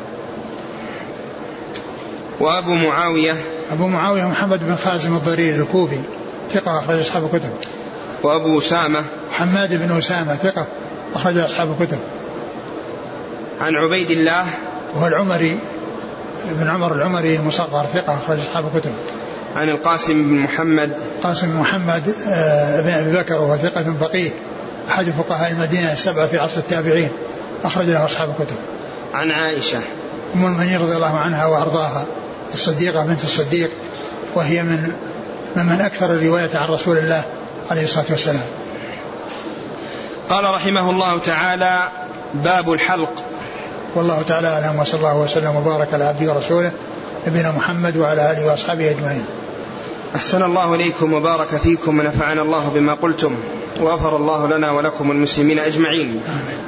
وأبو معاوية أبو معاوية محمد بن خازم الضرير الكوفي ثقة أخرج أصحاب الكتب. وأبو أسامة حماد بن أسامة ثقة أخرج أصحاب الكتب. عن عبيد الله وهو العمري بن عمر العمري المصغر ثقة أخرج أصحاب الكتب. عن القاسم بن محمد قاسم بن محمد بن أبي بكر وهو ثقة فقيه أحد فقهاء المدينة السبعة في عصر التابعين أخرج له أصحاب الكتب. عن عائشة أم المؤمنين رضي الله عنها وأرضاها الصديقة بنت الصديق، وهي من ممن أكثر الرواية عن رسول الله عليه الصلاة والسلام. قال رحمه الله تعالى: باب الحلق. والله تعالى أعلم، وصلى الله وسلم وبارك على عبده ورسوله نبينا محمد وعلى آله وأصحابه أجمعين. أحسن الله إليكم وبارك فيكم ونفعنا الله بما قلتم وغفر الله لنا ولكم المسلمين أجمعين.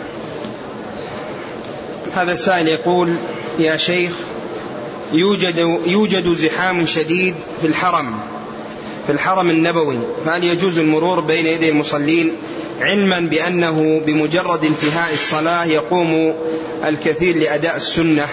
هذا السائل يقول: يا شيخ، يوجد, يوجد زحام شديد في الحرم في الحرم النبوي، فهل يجوز المرور بين يدي المصلين علما بأنه بمجرد انتهاء الصلاة يقوم الكثير لأداء السنة؟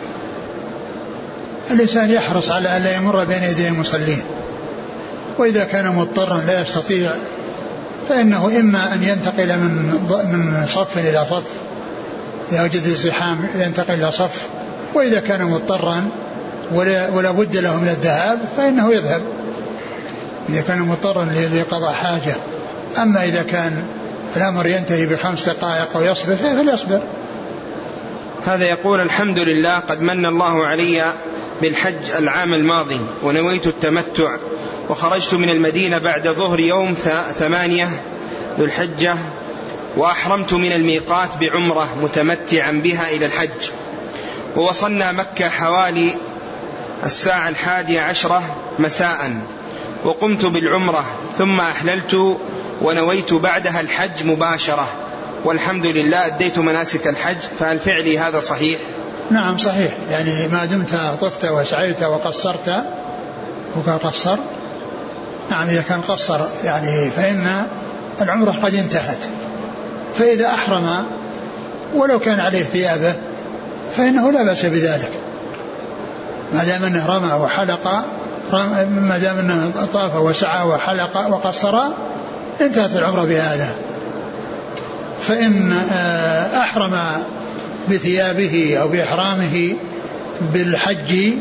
الإنسان يحرص على أن لا يمر بين يدي المصلين، وإذا كان مضطرا لا يستطيع فإنه إما أن ينتقل من من صف إلى صف، إذا وجد الزحام ينتقل إلى صف، وإذا كان مضطرا ولا, ولا بد له من الذهاب فإنه يذهب إذا كان مضطرا لقضاء حاجة. أما إذا كان الأمر ينتهي بخمس دقائق أو يصبر فليصبر. هذا يقول: الحمد لله، قد من الله علي بالحج العام الماضي ونويت التمتع، وخرجت من المدينة بعد ظهر يوم ثمانية ذو الحجة، وأحرمت من الميقات بعمرة متمتعا بها إلى الحج، ووصلنا مكة حوالي الساعة الحادية عشرة مساء، وقمت بالعمرة ثم أحللت ونويت بعدها الحج مباشرة، والحمد لله أديت مناسك الحج، فهل فعلي هذا صحيح؟ نعم صحيح، يعني ما دمت طفت وسعيت وقصرت وقصر، نعم إذا كان قصر يعني فإن العمرة قد انتهت. فإذا أحرم ولو كان عليه ثيابه فإنه لا بأس بذلك، ما دام أنه رمى وحلق، ما دام أنه طاف وسعى وحلق وقصر انتهت العمرة بهذا. فإن أحرم بثيابه أو بإحرامه بالحج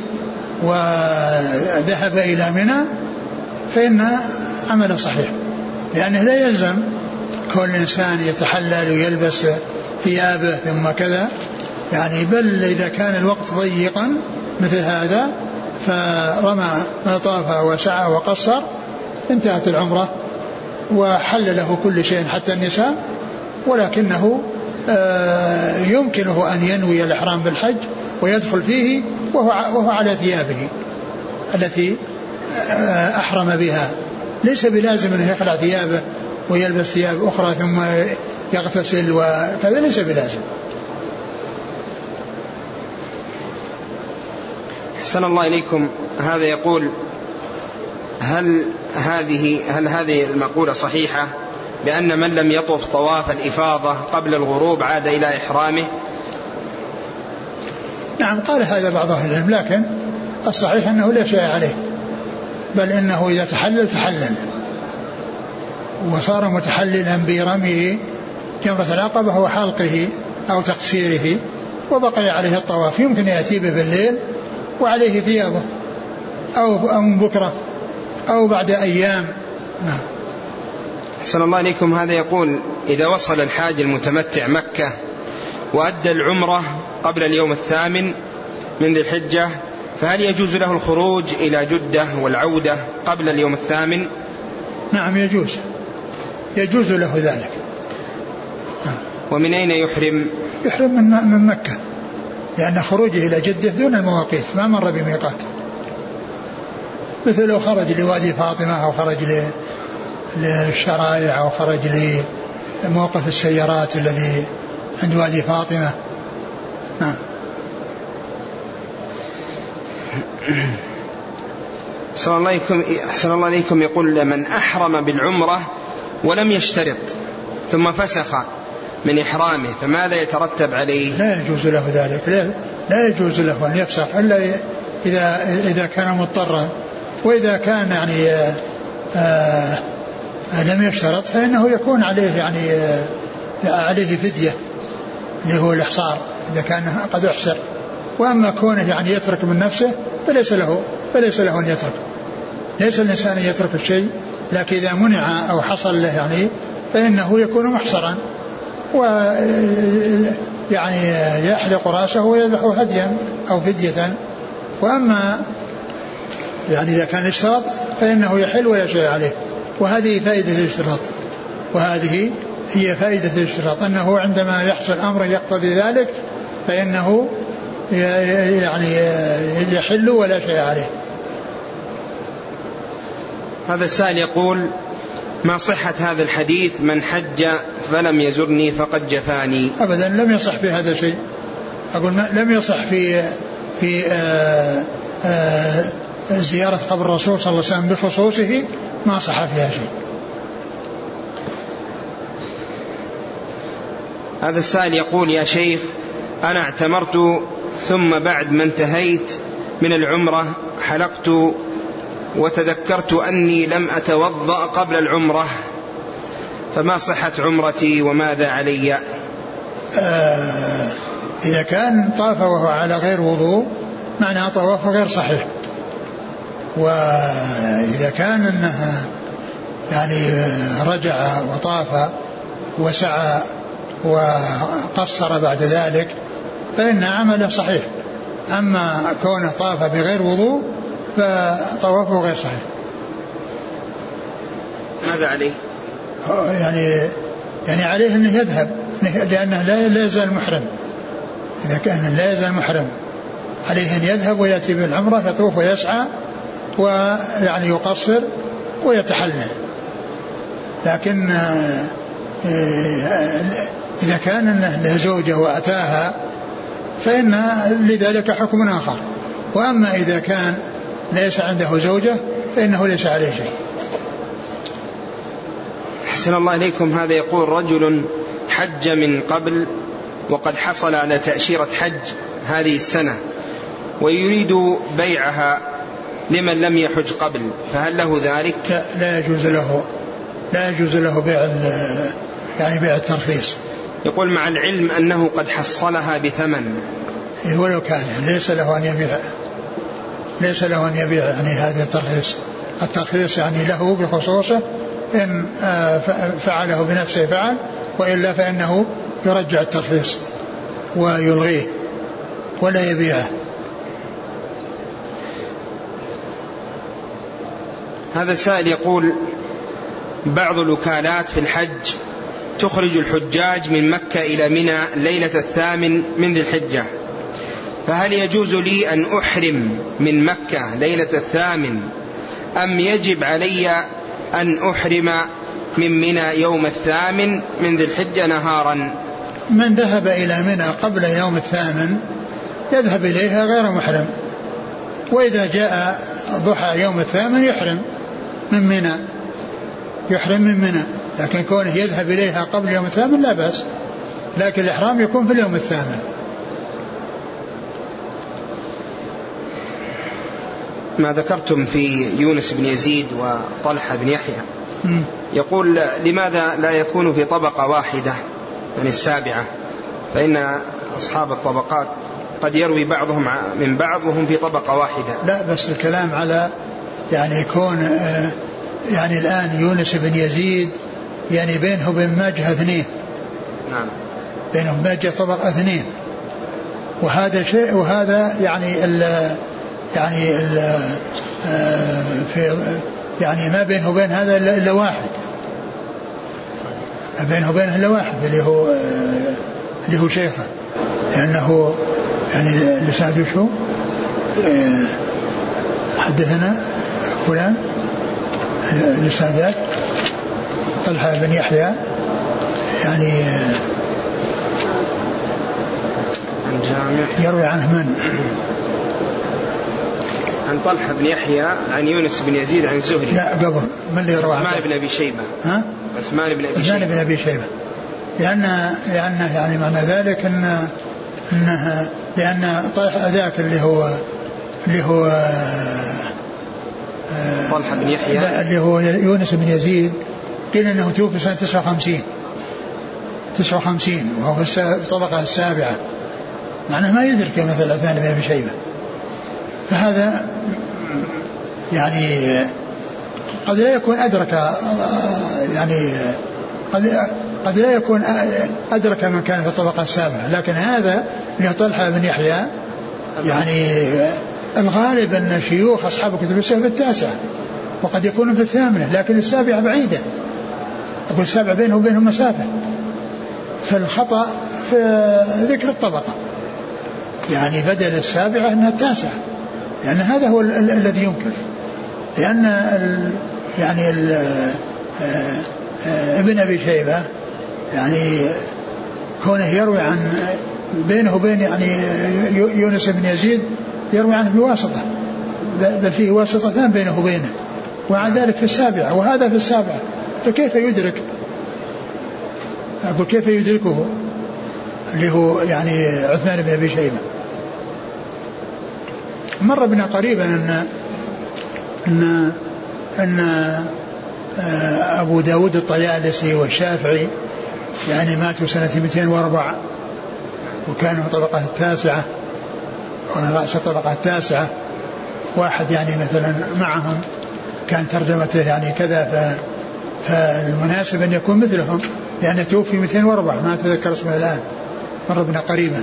وذهب إلى منى فإن عمله صحيح، لأنه لا يلزم كل إنسان يتحلل ويلبس ثيابه ثم كذا، يعني بل إذا كان الوقت ضيقا مثل هذا فرمى طاف وسعى وقصر انتهت العمرة وحل له كل شيء حتى النساء، ولكنه يمكنه أن ينوي الإحرام بالحج ويدخل فيه وهو على ثيابه التي أحرم بها، ليس بلازم أنه يخلع ثيابه ويلبس ثياب أخرى ثم يغتسل وكذا، ليس بلازم. أحسن الله إليكم. هذا يقول: هل هذه هل هذه المقولة صحيحة بأن من لم يطف طواف الإفاضة قبل الغروب عاد إلى إحرامه؟ نعم قال هذا بعض أهل العلم، لكن الصحيح أنه لا شيء عليه، بل إنه إذا تحلل تحلل وصار متحللا برمي جمرة العقبة وحلقه أو تقصيره وبقي عليه الطواف، يمكن يأتي به بالليل وعليه ثيابه أو من بكرة أو بعد أيام. نعم. أحسن الله إليكم. هذا يقول: إذا وصل الحاج المتمتع مكة وأدى العمرة قبل اليوم الثامن من ذي الحجة، فهل يجوز له الخروج إلى جدة والعودة قبل اليوم الثامن؟ نعم يجوز، يجوز له ذلك. نعم. ومن أين يحرم؟ يحرم من, من مكة، لأن خروجه إلى جدة دون المواقيت ما مر بميقات، مثل لو خرج لوادي فاطمة أو خرج للشرائع أو خرج لموقف السيارات الذي عند وادي فاطمة. نعم. أحسن الله عليكم. أحسن الله عليكم. يقول: من أحرم بالعمرة ولم يشترط ثم فسخ من إحرامه فماذا يترتب عليه؟ لا يجوز له ذلك، لا, لا يجوز له أن يفسخ إلا إذا إذا كان مضطرا، وإذا كان يعني آآ آآ لم يشترط فإنه يكون عليه يعني عليه فدية اللي هو الإحصار إذا كان قد أحسر. وأما كونه يعني يترك من نفسه فليس له فليس له أن يترك، ليس الإنسان يترك الشيء، لكن إذا منع أو حصل له يعني فإنه يكون محصرا، ويعني يحلق رأسه ويذبح هديا أو فدية. وأما يعني إذا كان اشترط فإنه يحل ولا شيء عليه. وهذه فائدة الاشتراط، وهذه هي فائدة الاشتراط، أنه عندما يحصل أمر يقتضي ذلك فإنه يعني يحل ولا شيء عليه. هذا السائل يقول: ما صحة هذا الحديث من حج فلم يزرني فقد جفاني؟ أبدا لم يصح في هذا شيء. أقول لم يصح في في آآ آآ زيارة قبر الرسول صلى الله عليه وسلم بخصوصه، ما صح فيها شيء. هذا السائل يقول: يا شيخ، أنا اعتمرت ثم بعد ما انتهيت من العمرة حلقت وتذكرت أني لم أتوضأ قبل العمرة، فما صحة عمرتي وماذا علي؟ آه إذا كان طاف وهو على غير وضوء معناه طوافه غير صحيح. وإذا كان أنه يعني رجع وطاف وسعى وقصر بعد ذلك فإن عمله صحيح. أما كونه طاف بغير وضوء فطوافه غير صحيح. ماذا عليه؟ يعني يعني عليه أنه يذهب، لأنه لا يزال محرم. إذا كان لا يزال محرم عليه أن يذهب ويأتي بالعمرة يطوف ويسعى ويعني يقصر ويتحلل. لكن إذا كان له زوجة وأتاها فإن لذلك حكم آخر. وأما إذا كان ليس عنده زوجة فإنه ليس عليه شيء. أحسن الله إليكم. هذا يقول: رجل حج من قبل وقد حصل على تأشيرة حج هذه السنة ويريد بيعها لمن لم يحج قبل، فهل له ذلك؟ لا, لا يجوز له لا يجوز له بيع يعني بيع الترخيص. يقول: مع العلم أنه قد حصلها بثمن. ولو كان ليس له أن يبيع ليس له أن يبيع يعني هذا الترخيص. الترخيص يعني له بخصوصه، إن فعله بنفسه فعل، وإلا فإنه يرجع الترخيص ويلغيه ولا يبيعه. هذا السائل يقول: بعض الوكالات في الحج تخرج الحجاج من مكة إلى منى ليلة الثامن من ذي الحجة، فهل يجوز لي أن أحرم من مكة ليلة الثامن أم يجب علي أن أحرم من منى يوم الثامن من ذي الحجة نهارا؟ من ذهب إلى منى قبل يوم الثامن يذهب إليها غير محرم، وإذا جاء ضحى يوم الثامن يحرم من منى يحرم من منى لكن كونه يذهب إليها قبل يوم الثامن لا بأس، لكن الإحرام يكون في اليوم الثامن. ما ذكرتم في يونس بن يزيد وطلحة بن يحيى، يقول: لماذا لا يكون في طبقة واحدة يعني السابعة؟ فإن أصحاب الطبقات قد يروي بعضهم من بعض وهم في طبقة واحدة. لا، بس الكلام على يعني يكون يعني الآن يونس بن يزيد يعني بينه وبين ماجه اثنين. نعم. بينه وبين ماجه طبقة اثنين، وهذا شيء وهذا يعني ال يعني ال في يعني ما بينه وبين هذا إلا واحد، ما بينه وبينه إلا واحد اللي هو اللي هو شيخه، لأنه يعني لسعد شو حدثنا فلان لسعدات طلحة بن يحيى يعني يروي عنه من؟ عن طلحة بن يحيى عن يونس بن يزيد عن زهري. لا قبل من اللي يروي عنه؟ عثمان بن أبي شيبة. ها؟ عثمان بن أبي شيبة. عثمان بن أبي شيبة. لأن لأن يعني معنى ذلك أن أنه لأن طلحة ذاك اللي هو اللي هو طلحة بن يحيى اللي هو يونس بن يزيد قيل أنه توفي سنة تسعة وخمسين تسعة وخمسين وهو في الطبقة السابعة، معناه ما يدرك مثل عثمان بن أبي شيبة. فهذا يعني قد لا يكون أدرك يعني قد قد لا يكون أدرك من كان في الطبقة السابعة، لكن هذا اللي طلحة بن يحيى يعني الغالب أن شيوخ أصحاب كتب السنة في التاسعة وقد يكونوا في الثامنة، لكن السابعة بعيدة، أقول السابعة بينه وبينهم مسافة، فالخطأ في ذكر الطبقة يعني بدل السابعة أنها التاسعة، لأن هذا هو ال- ال- الذي يمكن، لأن ال يعني ابن أبي شيبة يعني كونه يروي عن بينه وبين يعني يونس بن يزيد يروي عنه بواسطة، بل فيه واسطتان بينه وبينه، وعن ذلك في السابعة وهذا في السابعة، فكيف يدرك؟ أقول كيف يدركه اللي هو يعني عثمان بن أبي شيبة. مر بنا قريبا أن أن أن أبو داود الطيالسي والشافعي يعني ماتوا سنة مئتين وأربعة وكانوا في الطبقة التاسعة ومن رأس الطبقة التاسعة. واحد يعني مثلا معهم كان ترجمته يعني كذا، فالمناسب أن يكون مثلهم لأنه توفي مئتين وأربعة، ما أتذكر اسمه الآن، مر بنا قريبا.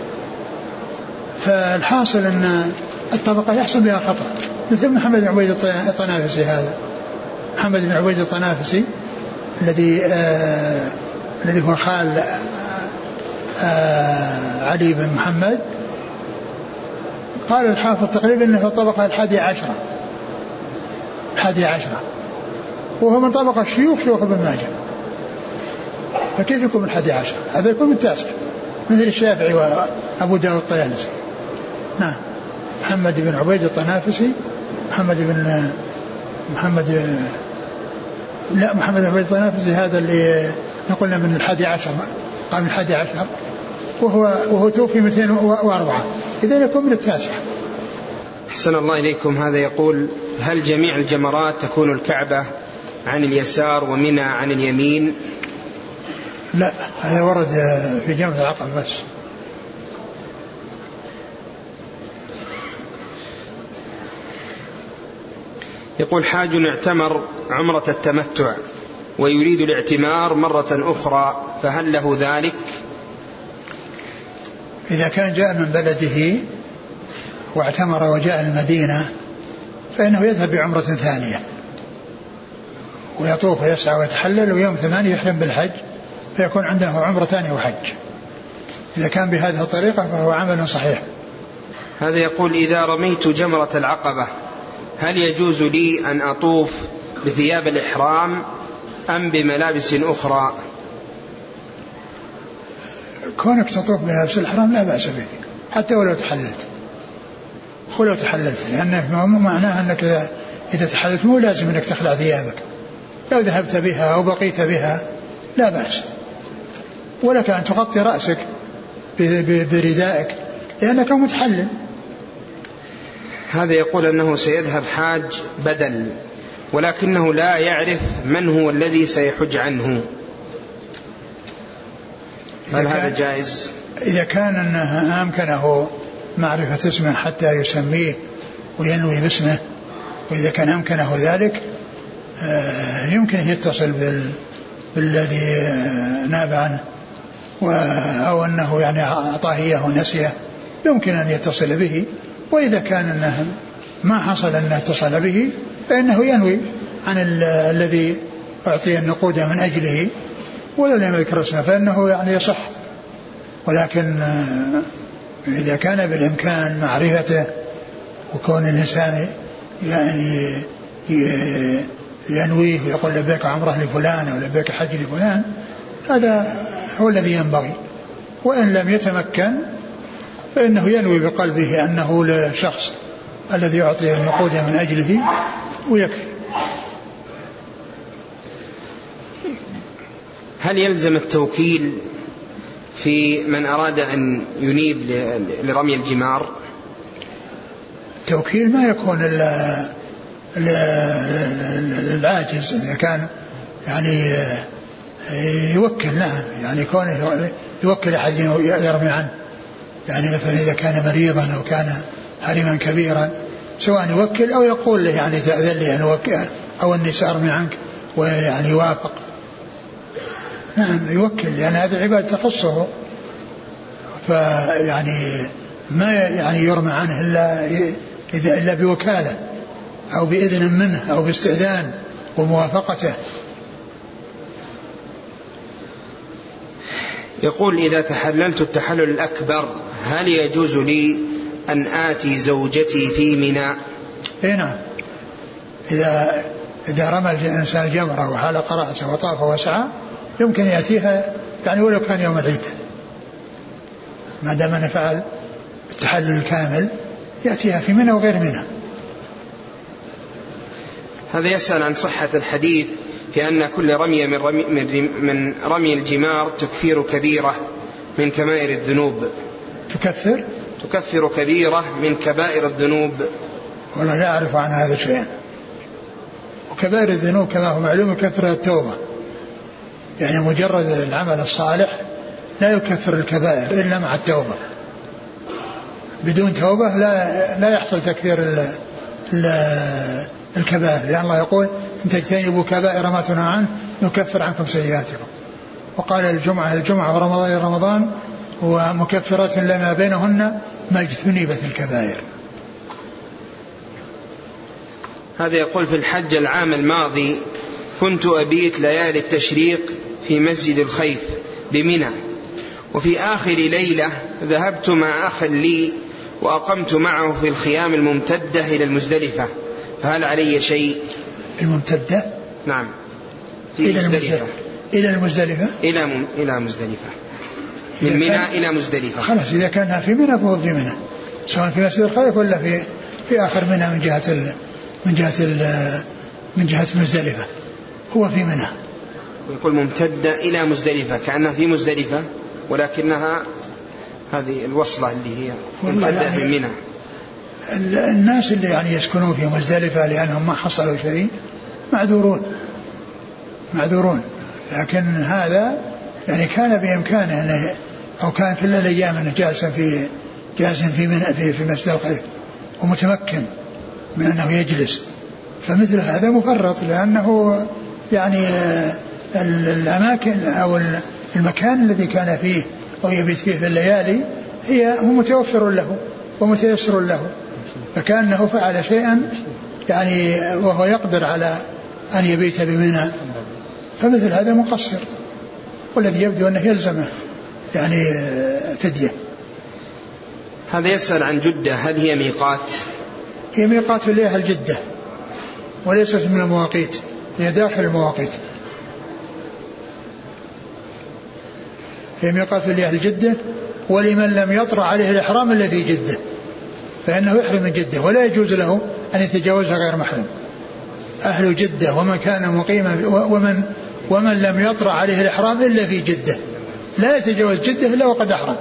فالحاصل أن الطبقة يحصل بها خطأ، مثل محمد بن عبيد الطنافسي. هذا محمد بن عبيد الطنافسي الذي آه الذي هو خال آه علي بن محمد، قال الحافظ تقريبا أنه في الطبقة الحادية عشرة الحادية عشرة وهو من طبقة شيوخ شيوخ ابن ماجه، فكيف يكون من الحادية عشرة؟ هذا يكون من التاسع مثل الشافعي وأبو داود الطيالسي. نعم، محمد بن عبيد الطنافسي، محمد بن محمد لا محمد بن عبيد الطنافسي هذا اللي نقولنا من الحادي عشر، قام من الحادي عشر وهو وهو توفي مئتين وأربعة، إذا يكون من التاسع. أحسن الله إليكم. هذا يقول: هل جميع الجمرات تكون الكعبة عن اليسار ومنى عن اليمين؟ لا، هذا ورد في جمرة العقبة بس. يقول: حاج اعتمر عمرة التمتع ويريد الاعتمار مرة أخرى، فهل له ذلك؟ إذا كان جاء من بلده واعتمر وجاء المدينة فإنه يذهب بعمرة ثانية ويطوف ويسعى ويتحلل، ويوم ثمانية يحرم بالحج، فيكون عنده عمرة ثانية وحج. إذا كان بهذه الطريقة فهو عمل صحيح. هذا يقول: إذا رميت جمرة العقبة هل يجوز لي أن أطوف بثياب الإحرام أم بملابس أخرى؟ كونك تطوف بملابس الإحرام لا بأس به، حتى ولو تحللت ولو تحللت لأنه معناه أنك إذا تحللت مو لازم أنك تخلع ثيابك، لو ذهبت بها أو بقيت بها لا بأس، ولك أن تغطي رأسك بردائك لأنك متحلل. هذا يقول أنه سيذهب حاج بدل ولكنه لا يعرف من هو الذي سيحج عنه، هل هذا جائز؟ إذا كان أنه أمكنه معرفة اسمه حتى يسميه وينوي باسمه، وإذا كان أمكنه ذلك يمكن يتصل بال... بالذي ناب عنه، أو أنه يعني أعطاه إياه ونسيه، يمكن أن يتصل به. وإذا كان أنه ما حصل أن اتصل به فإنه ينوي عن ال... الذي أعطي النقود من أجله ولا لم يذكر اسمه فإنه يعني يصح. ولكن إذا كان بالإمكان معرفته وكون الإنسان يعني ينويه ويقول لبيك عمره لفلان أو لبيك حج لفلان، هذا هو الذي ينبغي. وإن لم يتمكن فإنه ينوي بقلبه أنه لشخص الذي يعطيه النقود من أجله ويكفي. هل يلزم التوكيل في من أراد أن ينيب لرمي الجمار؟ التوكيل ما يكون إلا العاجز، إذا كان يعني يوكل. نعم، يعني كونه يوكل أحد يرمي عنه، يعني مثلا إذا كان مريضا أو كان هرما كبيرا سواء يوكل أو يقول له يعني تأذن لي أن أوكل أو أني سأرمي عنك ويعني يوافق. نعم يوكل، لأن هذه عبادة تخصه، فيعني ما يعني يرمى عنه إلا إذا إلا بوكالة أو بإذن منه أو باستئذان وموافقته. يقول: إذا تحللت التحلل الأكبر هل يجوز لي أن آتي زوجتي في منى؟ إيه نعم، إذا إذا رمى الإنسان الجمرة وحلق رأسه وطاف وسعى يمكن يأتيها يعني ولو كان يوم العيد، ما دام أنه فعل التحلل الكامل يأتيها في منى وغير منى. هذا يسأل عن صحة الحديث في أن كل رمية من رمي, من رمي الجمار تكفير كبيرة من كبائر الذنوب. تكفر تكفر كبيرة من كبائر الذنوب. والله لا أعرف عن هذا شيء. وكبائر الذنوب كما هو معلوم يكفر التوبة، يعني مجرد العمل الصالح لا يكفر الكبائر إلا مع التوبة. بدون توبة لا لا يحصل تكفير ال ال الكبائر، لأن الله يقول إن تجتنبوا كبائر ما تنهى عنه نكفر عنكم سيئاتكم. وقال الجمعة الجمعة ورمضان رمضان ومكفرات لما بينهن ما اجتنبت الكبائر. هذا يقول في الحج العام الماضي كنت أبيت ليالي التشريق في مسجد الخيف بمنى، وفي آخر ليلة ذهبت مع أخ لي وأقمت معه في الخيام الممتدة إلى المزدلفة، فهل علي شيء؟ الممتدة؟ نعم، في إلى مزدلفة. إلى المزدلفة إلى م... إلى مزدلفة، من منى إلى مزدلفة. خلاص إذا كان في منى فهو في منى، سواء في مسجد الخيف ولا في في آخر منى من جهة ال... من جهة ال... من جهة مزدلفة، هو في منى. ويقول ممتدة إلى مزدلفة كأنها في مزدلفة، ولكنها هذه الوصلة اللي هي ممتدة يعني من منى. الناس اللي يعني يسكنون في مزدلفة لأنهم ما حصلوا شيء معذورون معذورون، لكن هذا يعني كان بإمكانه أنه أو كان كل الأيام أنه جالسا في جالسا في من في في مسجد الخيف ومتمكن من أنه يجلس، فمثل هذا مفرط، لأنه يعني الأماكن أو المكان الذي كان فيه أو يبيت فيه في الليالي هي هو متوفر له ومتيسر له، فكأنه فعل شيئا يعني وهو يقدر على أن يبيت بمنى، فمثل هذا مقصر، والذي يبدو أنه يلزمه يعني فدية. هذا يسأل عن جدة، هل هي ميقات؟ هي ميقات لأهل جدة وليست من المواقيت، هي داخل المواقيت. هي ميقات لأهل جدة، ولمن لم يطرأ عليه الإحرام إلا في جدة فإنه يحرم من جدة، ولا يجوز له أن يتجاوزها غير محرم. أهل جدة ومن كان مقيما ومن ومن لم يطرأ عليه الإحرام إلا في جدة لا يتجاوز جدة إلا وقد أحرم.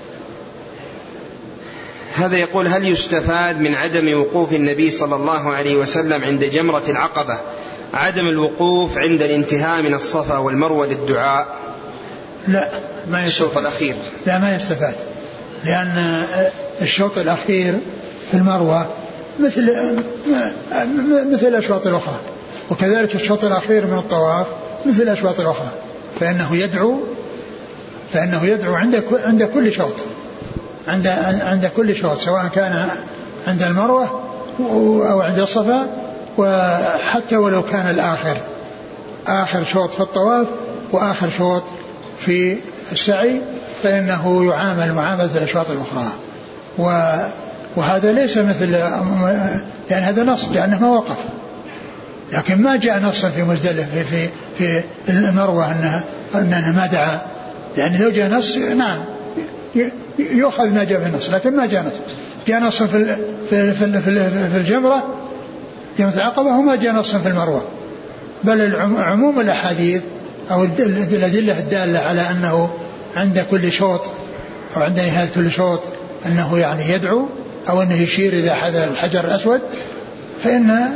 هذا يقول هل يستفاد من عدم وقوف النبي صلى الله عليه وسلم عند جمرة العقبة عدم الوقوف عند الانتهاء من الصفا والمروة للدعاء؟ لا، ما الشوط الأخير لا ما يستفاد، لأن الشوط الأخير في المروة مثل مثل الأشواط الأخرى، وكذلك الشوط الأخير من الطواف مثل الأشواط الأخرى، فإنه يدعو فإنه يدعو عند عند كل شوط عند عند كل شوط، سواء كان عند المروة أو عند الصفا، وحتى ولو كان الآخر آخر شوط في الطواف وآخر شوط في السعي فإنه يعامل معاملة الأشواط الأخرى. وهذا ليس مثل يعني هذا نص لأنه ما وقف، لكن ما جاء نصا في مزدلفة في في في المروة أنه أنه ما دعا، يعني لو جاء نص نعم يؤخذ ما جاء في النص، لكن ما جاء نص. جاء نص في في في, في الجمرة جمرة العقبة وما جاء نص في المروة، بل عموم الأحاديث أو الأدلة الدالة على أنه عند كل شوط أو عند نهاية كل شوط أنه يعني يدعو أو أنه يشير إذا حدث الحجر الأسود، فإن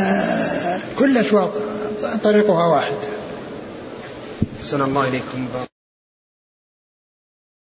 آه كل أشواط طريقها واحد. أحسن الله إليكم.